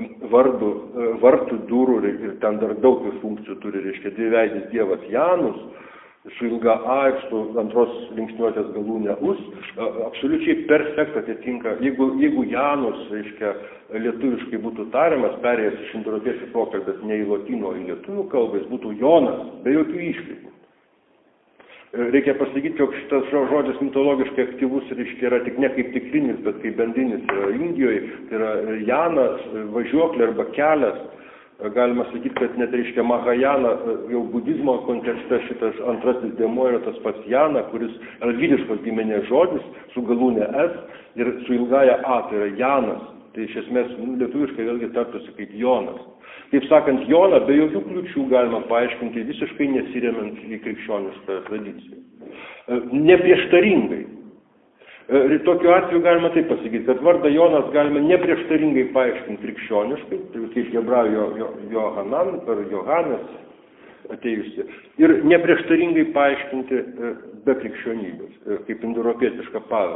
vartų durų ir ten dar daug funkcijų turi, reiškia, dviveidis dievas Janus, su ilga A ir su antros linksniuotės galūne us, absoliučiai perfekt atitinka, jeigu Janus, reiškia, lietuviškai būtų tariamas, perėjęs iš indoeuropiečių pokalbės ne į lotynų, o į lietuvių kalbą, jis būtų Jonas, be jokių išlygų. Reikia pasakyti, jog šitas žodis mitologiškai aktyvus, reiškia, yra tik ne kaip tikrinis, bet kaip bendrinis yra Indijoje, tai yra Janas, važiuoklė arba kelias. Galima sakyti, kad net, reiškia, Mahajana, jau budizmo kontekste šitas antrasis dėmuo yra tas pats Jana, kuris yra vyriškos giminės žodis su galūne S ir su ilgaja A, tai yra Janas. Tai iš esmės lietuviškai vėlgi tartųsi kaip Jonas. Taip sakant, Joną be jokių kliučių galima paaiškinti visiškai nesiremiant į krikščionišką tradiciją. Neprieštaringai. Tokiu atveju galima taip pasakyti, kad vardą Jonas galima neprieštaringai paaiškinti krikščioniškai, tai kaip hebrajų Johanan per Johanės atėjusi, ir neprieštaringai paaiškinti be krikščionybės, kaip indoeuropietišką paveldą.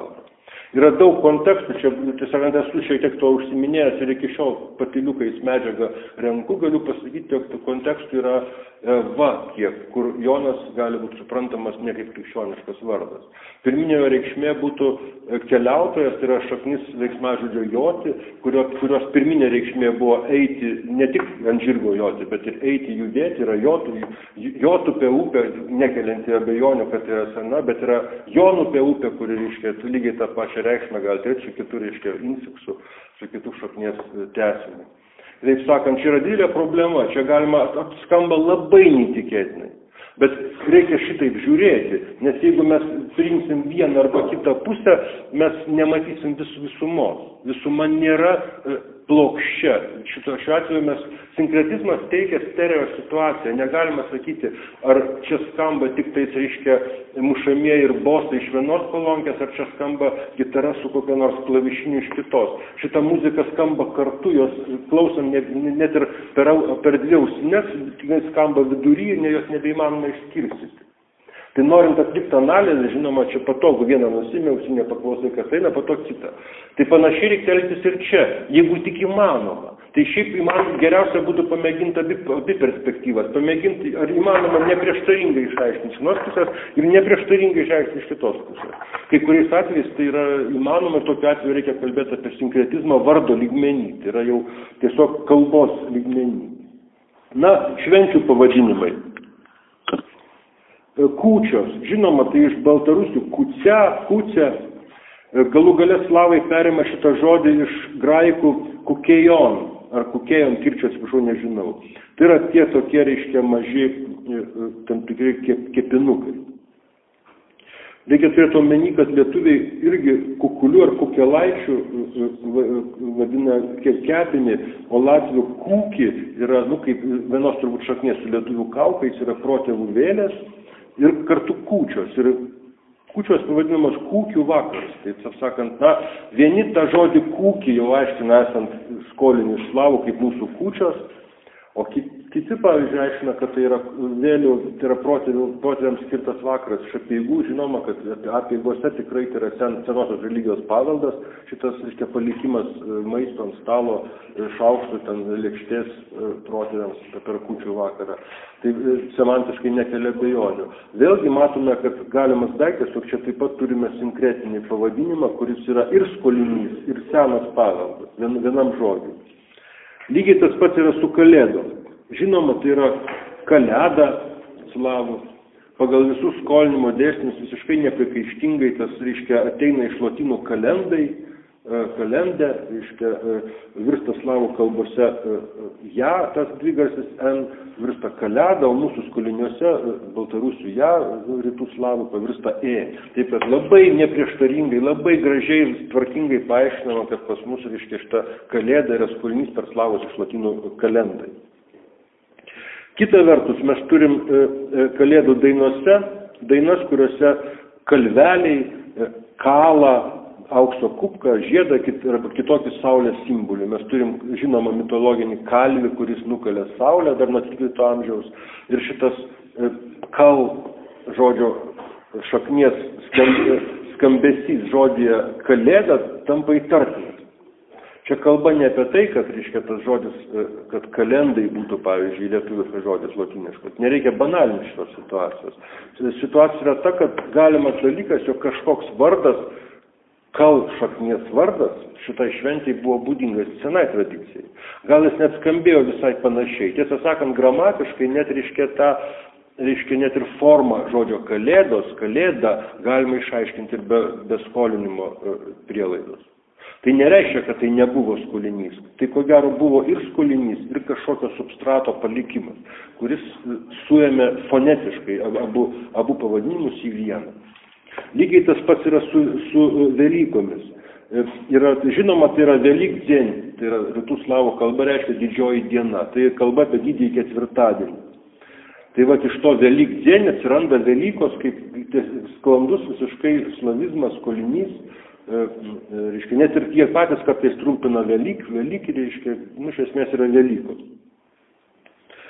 Yra daug kontekstų, čia, tiesiog, esu šiek tiek to užsiminėjęs ir iki šiol patyliukais medžiagą renku, galiu pasakyti, jog tų kontekstų yra kiek, kur Jonas gali būti suprantamas ne kaip krikščioniškas vardas. Pirminė reikšmė būtų keliautojas, tai yra šaknis veiksmažodžio joti, kurios pirminė reikšmė buvo eiti, ne tik ant žirgo joti, bet ir eiti, judėti, yra Jotupė upė, nekelianti abejonių, kad yra sena, bet yra Jonupė upė, kuri reiškia lygiai tą pačią reikšmę gali turėti su kitų, reiškia, infiksu, su kitų šaknies tęsiniu. Taip sakant, čia yra didelė problema, čia galima skamba labai neįtikėtinai, bet reikia šitaip žiūrėti, nes jeigu mes priimsim vieną arba kitą pusę, mes nematysim visumos. Visuma nėra plokščia. Šiuo atveju sinkretizmas teikia stereo situaciją. Negalima sakyti, ar čia skamba tik tais, reiškia, mušamieji ir bosai iš vienos kolonkės, ar čia skamba gitara su kokia nors klavišiniu iš kitos. Šita muzika skamba kartu, jos klausom net ir per dvi ausines, skamba vidury ir jos nebeįmanoma išskirstyti. Tai norint atlikti analizę, žinoma, čia patogu, vieną nusimė, ausinę paklausai, kas eina, po to kitą. Tai panašiai reikia elgtis ir čia, jeigu tik įmanoma. Tai šiaip geriausia būtų pamėginti abi perspektyvas, pamėginti, ar įmanoma neprieštaringai išaiškinti iš vienos pusės ir neprieštaringai išaiškinti iš kitos pusės. Kai kuriais atvejais tai yra įmanoma, tokiu atveju reikia kalbėti apie sinkretizmą vardo lygmenį, tai yra jau tiesiog kalbos lygmenį. Na, švenčių pavadinimai. Kūčios, žinoma, tai iš baltarusių kūcia, galų gale slavai perima šitą žodį iš graikų kukėjon, ar kukėjon, kirčio atsiprašau, nežinau. Tai yra tie tokie, reiškia, maži, tam tikrai kepinukai. Reikia turėti omeny, kad lietuviai irgi kukulių ar kukelaičių vadina kepinį, o latvių kūkį yra, kaip vienos turbūt šaknės su lietuvių kaukais, yra protėvų vėlės, ir kartu kūčios. Ir kūčios pavadinamos kūkių vakaras. Tai, taip sakant, vieni tą žodį kūkį jau aiškina esant skolinių iš slavų kaip mūsų kūčios, o kiti, pavyzdžiui, aiškina, kad tai yra vėlių, tai yra protėviams skirtas vakaras. Iš apeigų žinoma, kad apeigose tikrai tai yra senosios religijos paveldas, šitas, reiškia, palikimas maisto ant stalo, šaukštų, ten lėkštės protėviams per kūčių vakarą. Tai semantiškai nekelia abejonių. Vėlgi matome, kad galimas daiktas, jog čia taip pat turime sinkretinį pavadinimą, kuris yra ir skolinys, ir senas paveldas, vienam žodžiui. Lygiai tas pats yra su kalėdom. Žinoma, tai yra kalėda slavų. Pagal visus skolinimo dėsnius visiškai neprikaištingai tas, reiškia, ateina iš lotynų kalendai, reiškia, virsta slavų kalbose tas dvigarsis N, virsta kalėda, o mūsų skoliniuose baltarusių rytų slavų pavirsta E. Taip, kad labai neprieštaringai, labai gražiai, tvarkingai paaiškinama, kad pas mus, reiškia, šita kalėda yra skolinys per slavus iš lotynų kalendai. Kita vertus, mes turim kalėdų dainas, kuriuose kalveliai kala aukso kupką, žiedą arba kitokį saulės simbolį. Mes turim, žinoma, mitologinį kalvį, kuris nukalė saulę dar nuo 13 amžiaus. Ir šitas žodžio šaknies skambesys žodyje kalėda tampa įtartinas. Čia kalba ne apie tai, kad, reiškia, tas žodis, kad kalendai būtų, pavyzdžiui, lietuviškas žodis lotyniškas. Nereikia banalinti šitos situacijos. Situacija yra ta, kad galimas dalykas, jog kažkoks vardas, šaknies vardas, šitai šventei buvo būdingas senai tradicijai. Gal jis net skambėjo visai panašiai. Tiesą sakant, gramatiškai net, reiškia, net ir formą žodžio kalėda galima išaiškinti ir be skolinimo prielaidos. Tai nereiškia, kad tai nebuvo skolinys. Tai ko gero buvo ir skolinys, ir kažkokio substrato palikimas, kuris suėmė fonetiškai abu pavadinimus į vieną. Lygiai tas pats yra su Velykomis. Žinoma, tai yra Velykdien, tai yra rytų slavų kalba, reiškia didžioji diena. Tai kalba apie didįjį ketvirtadienį. Tai iš to Velykdien atsiranda Velykos kaip sklandus visiškai slavizmas, skolinys. Reiškia, net ir jie patys kartais trumpina Velyk, reiškia, iš esmės yra Velykos.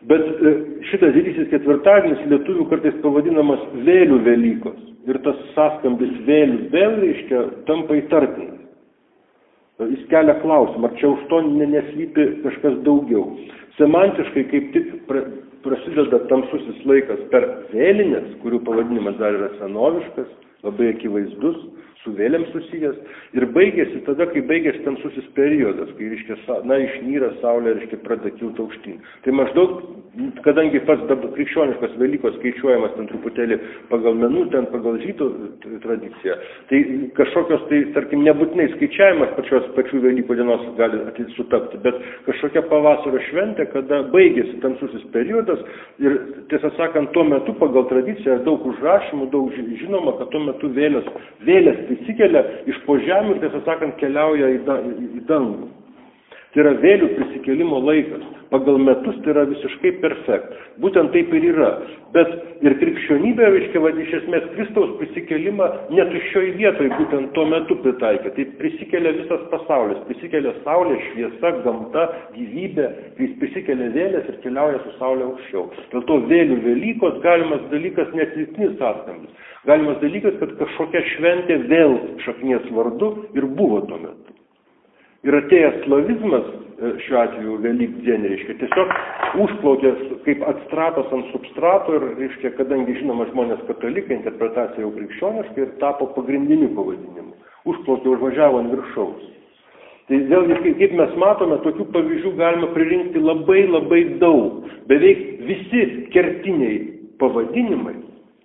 Bet šitas didysis ketvirtadienis lietuvių kartais pavadinamas vėlių Velykos. Ir tas sąskambis vėlių vėl, reiškia, tampa įtartinas. Jis kelia klausimą, ar čia už to neslypi kažkas daugiau. Semantiškai kaip tik prasideda tamsusis laikas per vėlinės, kurių pavadinimas dar yra senoviškas, labai akivaizdus, su vėliam susijęs, ir baigėsi tada, kai baigėsi tamsusis periodas, kai, reiškia, išnyra saulė, reiškia, pradeda kilti aukštyn. Tai maždaug, kadangi pats krikščioniškas Velykos skaičiuojamas ten truputėlį pagal menų, ten pagal žydų tradiciją, tai kažkokios, tai, tarkim, nebūtinai skaičiavimas pačių Velykų dienos gali sutapti, bet kažkokia pavasario šventė, kada baigėsi tamsusis periodas ir, tiesą sakant, tuo metu pagal tradiciją daug užrašymų, daug žinoma, kad tuo metu vėlės prisikelia iš po žemių ir, tiesą sakant, keliauja į dangų. Tai yra vėlių prisikėlimo laikas. Pagal metus tai yra visiškai perfekt. Būtent taip ir yra. Bet ir krikščionybė, reiškia, iš esmės, Kristaus prisikėlimą netuščioj vietoj būtent tuo metu pritaikė. Tai prisikelia visas pasaulis. Prisikelia saulė, šviesa, gamta, gyvybė. Jis prisikelia vėlės ir keliauja su saulė aukščiau. Dėl to vėlių Velykos galimas dalykas neatsitiktinis sąskambis. Galimas dalykas, kad kažkokia šventė vėl šaknies vardu ir buvo tuo metu. Ir atėjęs slavizmas, šiuo atveju Velykdienį, reiškia, tiesiog užplaukė kaip atstratas ant substrato ir, reiškia, kadangi žinoma žmonės katalikai, interpretacija jau krikščioniška ir tapo pagrindiniu pavadinimu. Užplaukė, užvažiavo ant viršaus. Tai vėlgi, kaip mes matome, tokių pavyzdžių galima pririnkti labai labai daug. Beveik visi kertiniai pavadinimai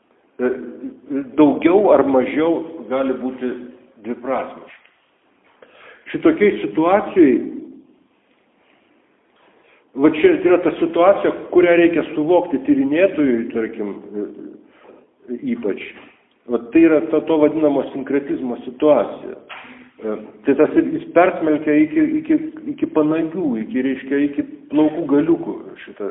daugiau ar mažiau gali būti dviprasmiški. Šitokiai situacijai, va čia yra ta situacija, kurią reikia suvokti tyrinėtojui, tarkim, ypač. Va tai yra to vadinamo sinkretizmo situacija. Tai tas jis persmelkia iki panagių, iki plaukų galiukų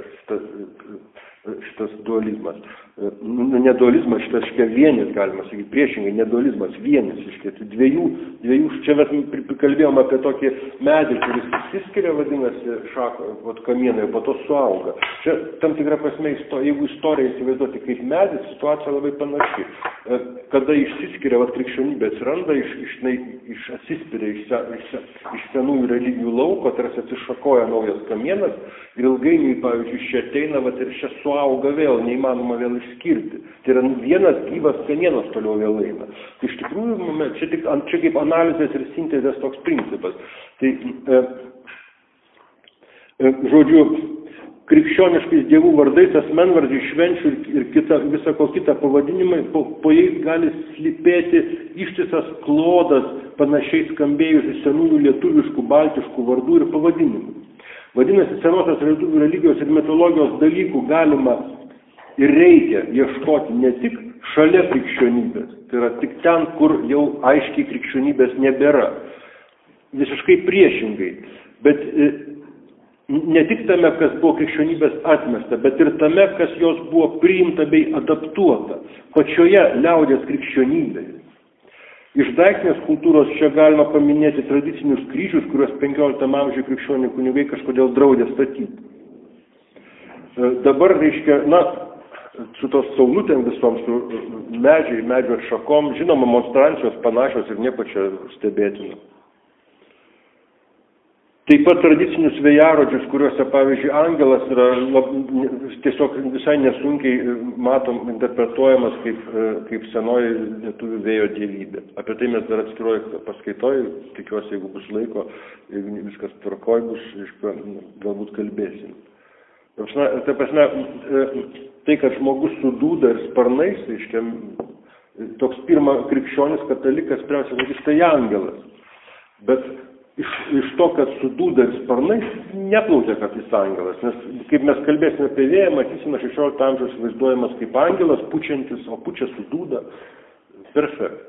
šitas dualizmas. Ne dualizmas, šitas vienis, galima sakyti, priešingai, ne dualizmas, vienis, dviejų, čia mes kalbėjom apie tokį medį, kuris išsiskiria, vadinasi, kamienai, po to suauga. Čia tam tikra prasme, jeigu istoriją įsivaizduoti kaip medis, situacija labai panaši. Kada išsiskiria, krikščionybė atsiranda, atsispiria iš senųjų religijų lauko, tarsi atsišakoja naujas kamienas ir ilgainiui, pavyzdžiui, čia ateina ir čia suauga vėl, neįmanoma vėl išskirti. Tai yra vienas gyvas kamienas toliau vėl eina. Tai iš tikrųjų, čia kaip analizės ir sintezės toks principas. Tai, žodžiu, krikščioniškais dievų vardais, asmenvardžiai, švenčių ir visako kitą pavadinimai, po jais gali slypėti ištisas klodas panašiai skambėjusių senųjų lietuviškų, baltiškų vardų ir pavadinimų. Vadinasi, senosios lietuvių religijos ir mitologijos dalykų galima ir reikia ieškoti ne tik šalia krikščionybės, tai yra tik ten, kur jau aiškiai krikščionybės nebėra. Visiškai priešingai. Bet ne tik tame, kas buvo krikščionybės atmesta, bet ir tame, kas jos buvo priimta bei adaptuota pačioje liaudies krikščionybėje. Iš daiktinės kultūros čia galima paminėti tradicinius kryžius, kuriuos 15 amžiuje krikščionių kunigai kažkodėl draudė statyti. Dabar, reiškia, su tos saulutėm visom, su medžio atšakom, žinoma, monstrancijos panašios ir nieko čia stebėtina. Taip pat tradicinius vėjarodžius, kuriuose, pavyzdžiui, angelas yra tiesiog visai nesunkiai interpretuojamas kaip senoji lietuvių vėjo dievybė. Apie tai mes dar atskiroje paskaitoje, tikiuosi, jeigu bus laiko, jeigu viskas tvarkoj bus, galbūt kalbėsim. Tai, kad žmogus su dūda ir sparnais, toks pirma krikščionis katalikas, pirmiausia, sakys, tai angelas. Bet iš to, kad su dūda ir sparnais, neplaukia, kad jis angelas. Nes, kaip mes kalbėsime apie vėją, matysime 16 amžiaus vaizduojamas kaip angelas, pučiantis, o pučia su dūda. Perfekt.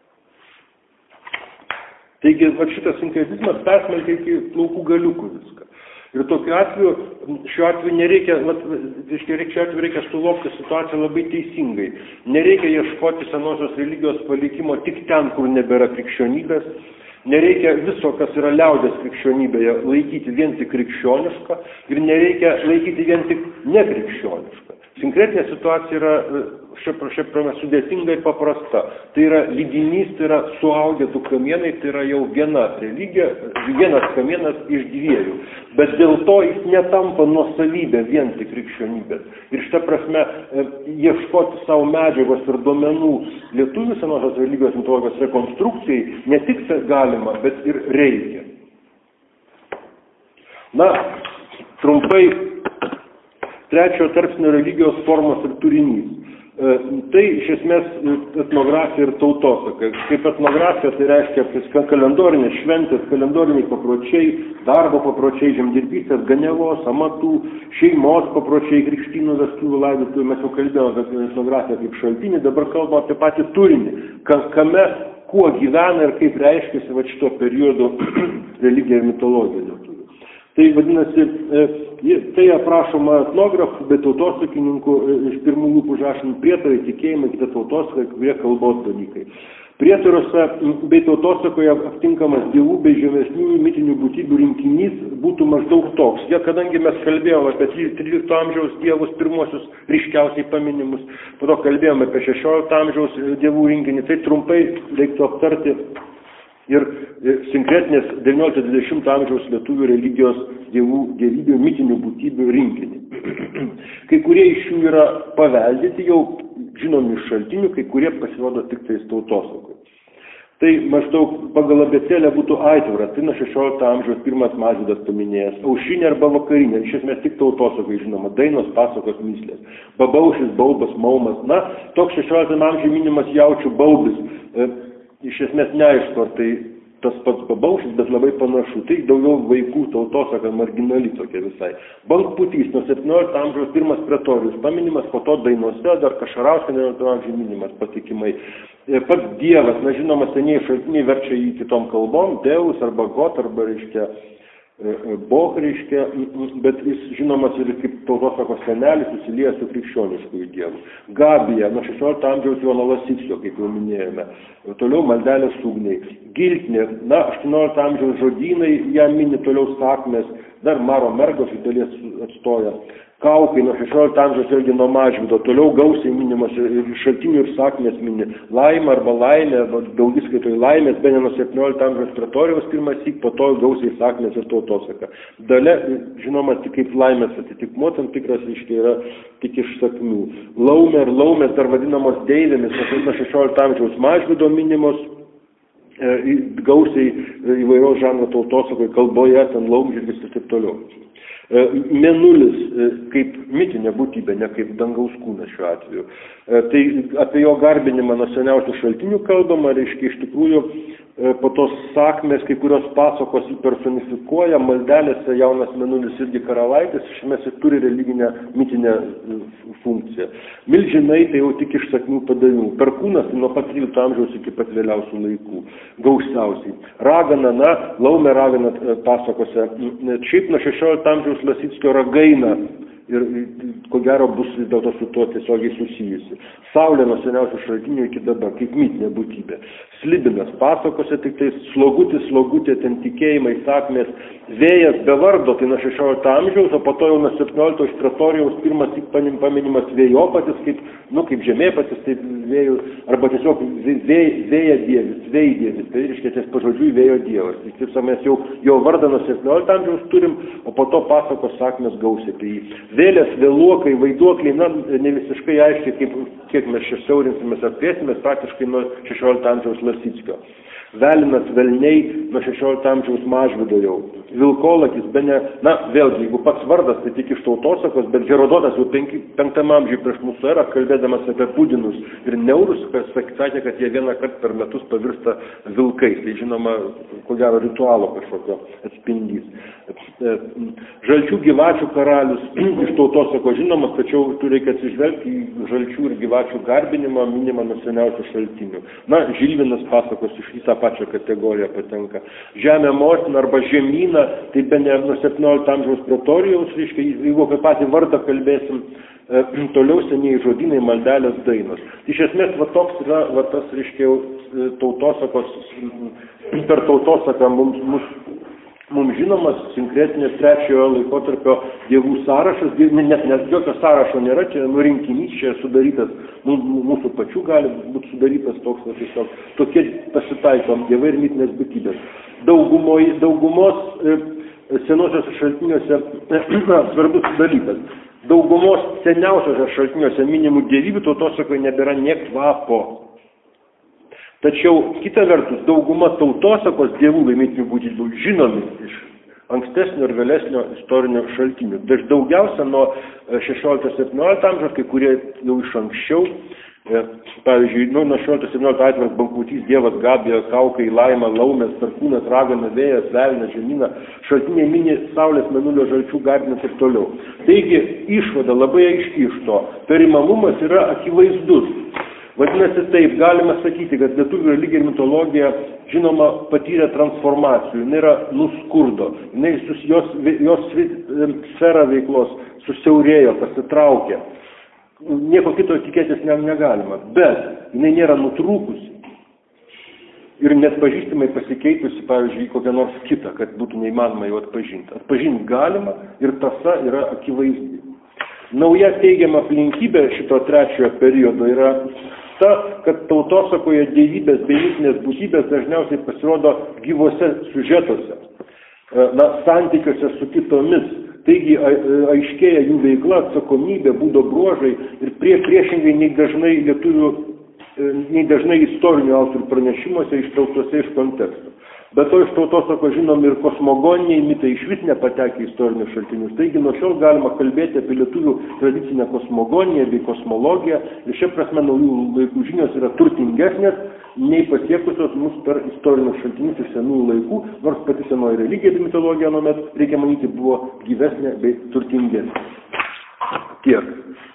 Taigi, šitas sinkretizmas persmelkia iki plaukų galiukų viską. Ir tokiu atveju, šiuo atveju nereikia, šiuo atveju reikia suvokti situaciją labai teisingai. Nereikia ieškoti senosios religijos palikimo tik ten, kur nebėra krikščionybės. Nereikia viso, kas yra liaudės krikščionybėje, laikyti vien tik krikščioniška ir nereikia laikyti vien tik nekrikščioniška. Sinkretinė situacija yra šiaip sudėtinga ir paprasta. Tai yra lydinys, tai yra suaugę du kamienai, tai yra jau viena religija, vienas kamienas iš dviejų. Bet dėl to jis netampa nuosavybė vien tik krikščionybės. Ir šitą prasme ieškoti savo medžiagos ir duomenų lietuvių senosios religijos mitologijos rekonstrukcijai ne tik galima, bet ir reikia. Na, trumpai trečiojo tarpsnio religijos formos ir turinys. Tai iš esmės etnografija ir tautosaka. Kaip etnografija tai reiškia kalendorinės šventės, kalendoriniai papročiai, darbo papročiai, žemdirbystės, ganiavos, amatų, šeimos papročiai, krikštynų, vestuvių, laidotuvių. Mes jau kalbėjome apie etnografiją kaip šaltinį, dabar kalbame apie patį turinį, kame, kuo gyvena ir kaip reiškiasi šito periodo religija ir mitologija lietuvių. Tai vadinasi, tai aprašoma etnografų, bei tautosakininkų iš pirmų lūpų užrašomi prietarai, tikėjimai, kita tautosaka, kurie kalbos dalykai. Prietaruose bei tautosakoje aptinkamas dievų bei žemesniųjų mitinių būtybių rinkinys būtų maždaug toks. Kadangi mes kalbėjome apie 13 amžiaus dievus, pirmosius ryškiausiai paminimus, po to kalbėjome apie 16 amžiaus dievų rinkinį, tai trumpai reiktų aptarti ir sinkretinės 19-20 amžiaus lietuvių religijos dievybių mitinių būtybių rinkinį. Kai kurie iš jų yra paveldėti jau žinomi iš šaltinių, kai kurie pasirodo tik tais tautosakoj. Tai maždaug pagal abėcėlę būtų aitvaras, tai nuo 16 amžiaus pirmas Mažvydas paminėjęs, aušinė arba vakarinė, iš esmės tik tautosakai žinoma, dainos, pasakos, myslės, babaušis, baubas, maumas, na, toks 16 amžiuje minimas jaučių baubis, iš esmės neaišku, ar tai tas pats babaušis, bet labai panašu. Tai daugiau vaikų tautosaka marginali tokia visai. Bankputys nuo 17 amžiaus pirmas pretorijus paminimas, po to dainose, dar Kašarauskienė 19 amžiuje minimas patikimai. Pats dievas, na žinoma, senieji šaltiniai verčia jį kitom kalbom, Deus arba God arba reiškia Boh reiškia, bet jis žinomas ir kaip tautosakos senelis susiliejęs su krikščioniškųjų dievų. Gabija, nuo 16 amžiaus Jono Lasickio, kaip jau minėjome. Toliau maldelės ugniai. Giltinė, na, 18 amžiaus žodynai, ją mini toliau sakmės, dar Maro Mergos iš dalies atstoja. Kaukai nuo 16 amžiaus vėlgi nuo Mažvydo, toliau gausiai minimas ir šaltinių ir sakmės mini. Laima arba laimė, daugiskaitoj laimės, bene nuo 17 amžiaus pretorijaus pirmas syk, po to gausiai sakmės ir tautosaka. Dalia, žinoma, tik kaip laimės atitikmuo, tam tikras reiškia yra tik iš sakmių. Laumė ir laumės dar vadinamos deivėmis, nuo 16 amžiaus Mažvydo minimos, gausiai įvairios žanro tautosakoj, kalboje, ten laumžirgis ir taip toliau. Mėnulis kaip mitinė būtybė, ne kaip dangaus kūnas šiuo atveju. Tai apie jo garbinimą nuo seniausių šaltinių kalbama, reiškia iš tikrųjų po tos sakmės, kai kurios pasakos jį personifikuoja, maldelėse jaunas mėnulis irgi karalaitis, išmės ir turi religinę mitinę funkciją. Milžinai tai jau tik iš sakmių padavimų. Perkūnas tai nuo pat 13 amžiaus iki pat vėliausių laikų, gausiausiai. Ragana, na, laumė ragana pasakose. Šiaip nuo 16 amžiaus Lasickio ragaina ir ko gero bus vis dėlto su tuo tiesiogiai susijusi. Saulė nuo seniausių šaltinių iki dabar, kaip mitinė būtybė. Slibinas pasakose, tik tai slogutis, slogutė, ten tikėjimai, sakmės, vėjas be vardo, tai nuo 16 amžiaus, o po to jau nuo 17 iš pretorijaus pirmas tik paminimas vėjopatis, kaip žemėpatis, tai vėjų, arba tiesiog vėjadievis, vėjdievis, tai reiškia ties pažodžiui vėjo dievas. Tai kaip mes jau jo vardą nuo 17 amžiaus turim, o po to pasakos sakmės gausiai apie jį. Vėlės, vėluokai, vaiduokliai, na, ne visiškai aiškiai, kiek mes čia siaurinsimės ar plėsimės, praktiškai nuo 16 amžiaus Lasickio. Velinas, velniai, nuo 16 amžiaus Mažvydo jau. Vilkolakis, bene, na, vėlgi, jeigu pats vardas, tai tik iš tautosakos, bet Herodotas jau 5 amžiuje prieš mūsų erą, kalbėdamas apie pudinus ir neurus, sakė, kad jie vieną kartą per metus pavirsta vilkais. Tai žinoma, ko gero ritualo kažkokio atspindys. Žalčių gyvačių karalius iš tautosakos žinomas, tačiau reikia atsižvelgti į žalčių ir gyvačių garbinimą, minimą nuo seniausių šaltinių. Na, Žilvinas pasakos iš į tą pačią kategoriją patenka. Žemė motina arba žemyna, tai bene nuo 17 amžiaus pretorijaus, reiškia, jeigu apie patį vardą kalbėsim, toliau senieji žodynai, maldelės, dainos. Iš esmės, va toks yra, va tas, reiškia, tautosakos, per tautosaką mums žinomas sinkretinės trečiojo laikotarpio dievų sąrašas, net jokio sąrašo nėra, čia nurinkinys, čia sudarytas, mūsų pačių gali būti sudarytas toks, tiesiog tokie pasitaikom dievai ir mitinės būtybės. Daugumos senosios šaltiniuose svarbus dalykas. Daugumos seniausiose šaltiniuose minimų dievybių tautosakoje nebėra nė kvapo. Tačiau, kita vertus, dauguma tautosakos dievų mitinių būtybių žinomi iš ankstesnio ir vėlesnio istorinio šaltinių. Daugiausia nuo 16-17 amžiaus, kai kurie jau iš anksčiau, pavyzdžiui, nuo 16-17 atviras Bankutys, dievas Gabija, Kaukai, Laima, Laumės, Perkūnas, Ragana, Vėjas, Velna, Žemyna, šaltiniai mini Saulės, Mėnulio, Žalčių, Garbinas ir toliau. Taigi, išvada labai aiški iš to. Perimamumas yra akivaizdus. Vadinasi, taip, galima sakyti, kad lietuvių religija ir mitologija, žinoma, patyrė transformacijų, jinai yra nuskurdo, jos sfera veiklos susiaurėjo, pasitraukė. Nieko kito tikėtis negalima, bet jinai nėra nutrūkusi ir net pažįstamai pasikeitusi, pavyzdžiui, kokią nors kitą, kad būtų neįmanoma jau atpažinti. Atpažinti galima ir tasa yra akivaizdi. Nauja teigiama aplinkybė šito trečiojo periodo yra ta, kad tautosakoje dievybės bei mitinės būtybės dažniausiai pasirodo gyvose siužetuose, santykiuose su kitomis. Taigi aiškėja jų veikla, atsakomybė, būdo bruožai ir priešingai nei dažnai istorinių autorių pranešimuose ištrauktose iš konteksto. Be to iš tautosakos žinomi ir kosmogoniniai mitai išvis nepatekę į istorinius šaltinius. Taigi nuo šiol galima kalbėti apie lietuvių tradicinę kosmogoniją bei kosmologiją ir šia prasme naujų laikų žinios yra turtingesnės nei pasiekusios mus per istorinius šaltinius iš senųjų laikų, nors pati senoji religija bei mitologija nuomet, reikia manyti, buvo gyvesnė bei turtingesnė. Tiek.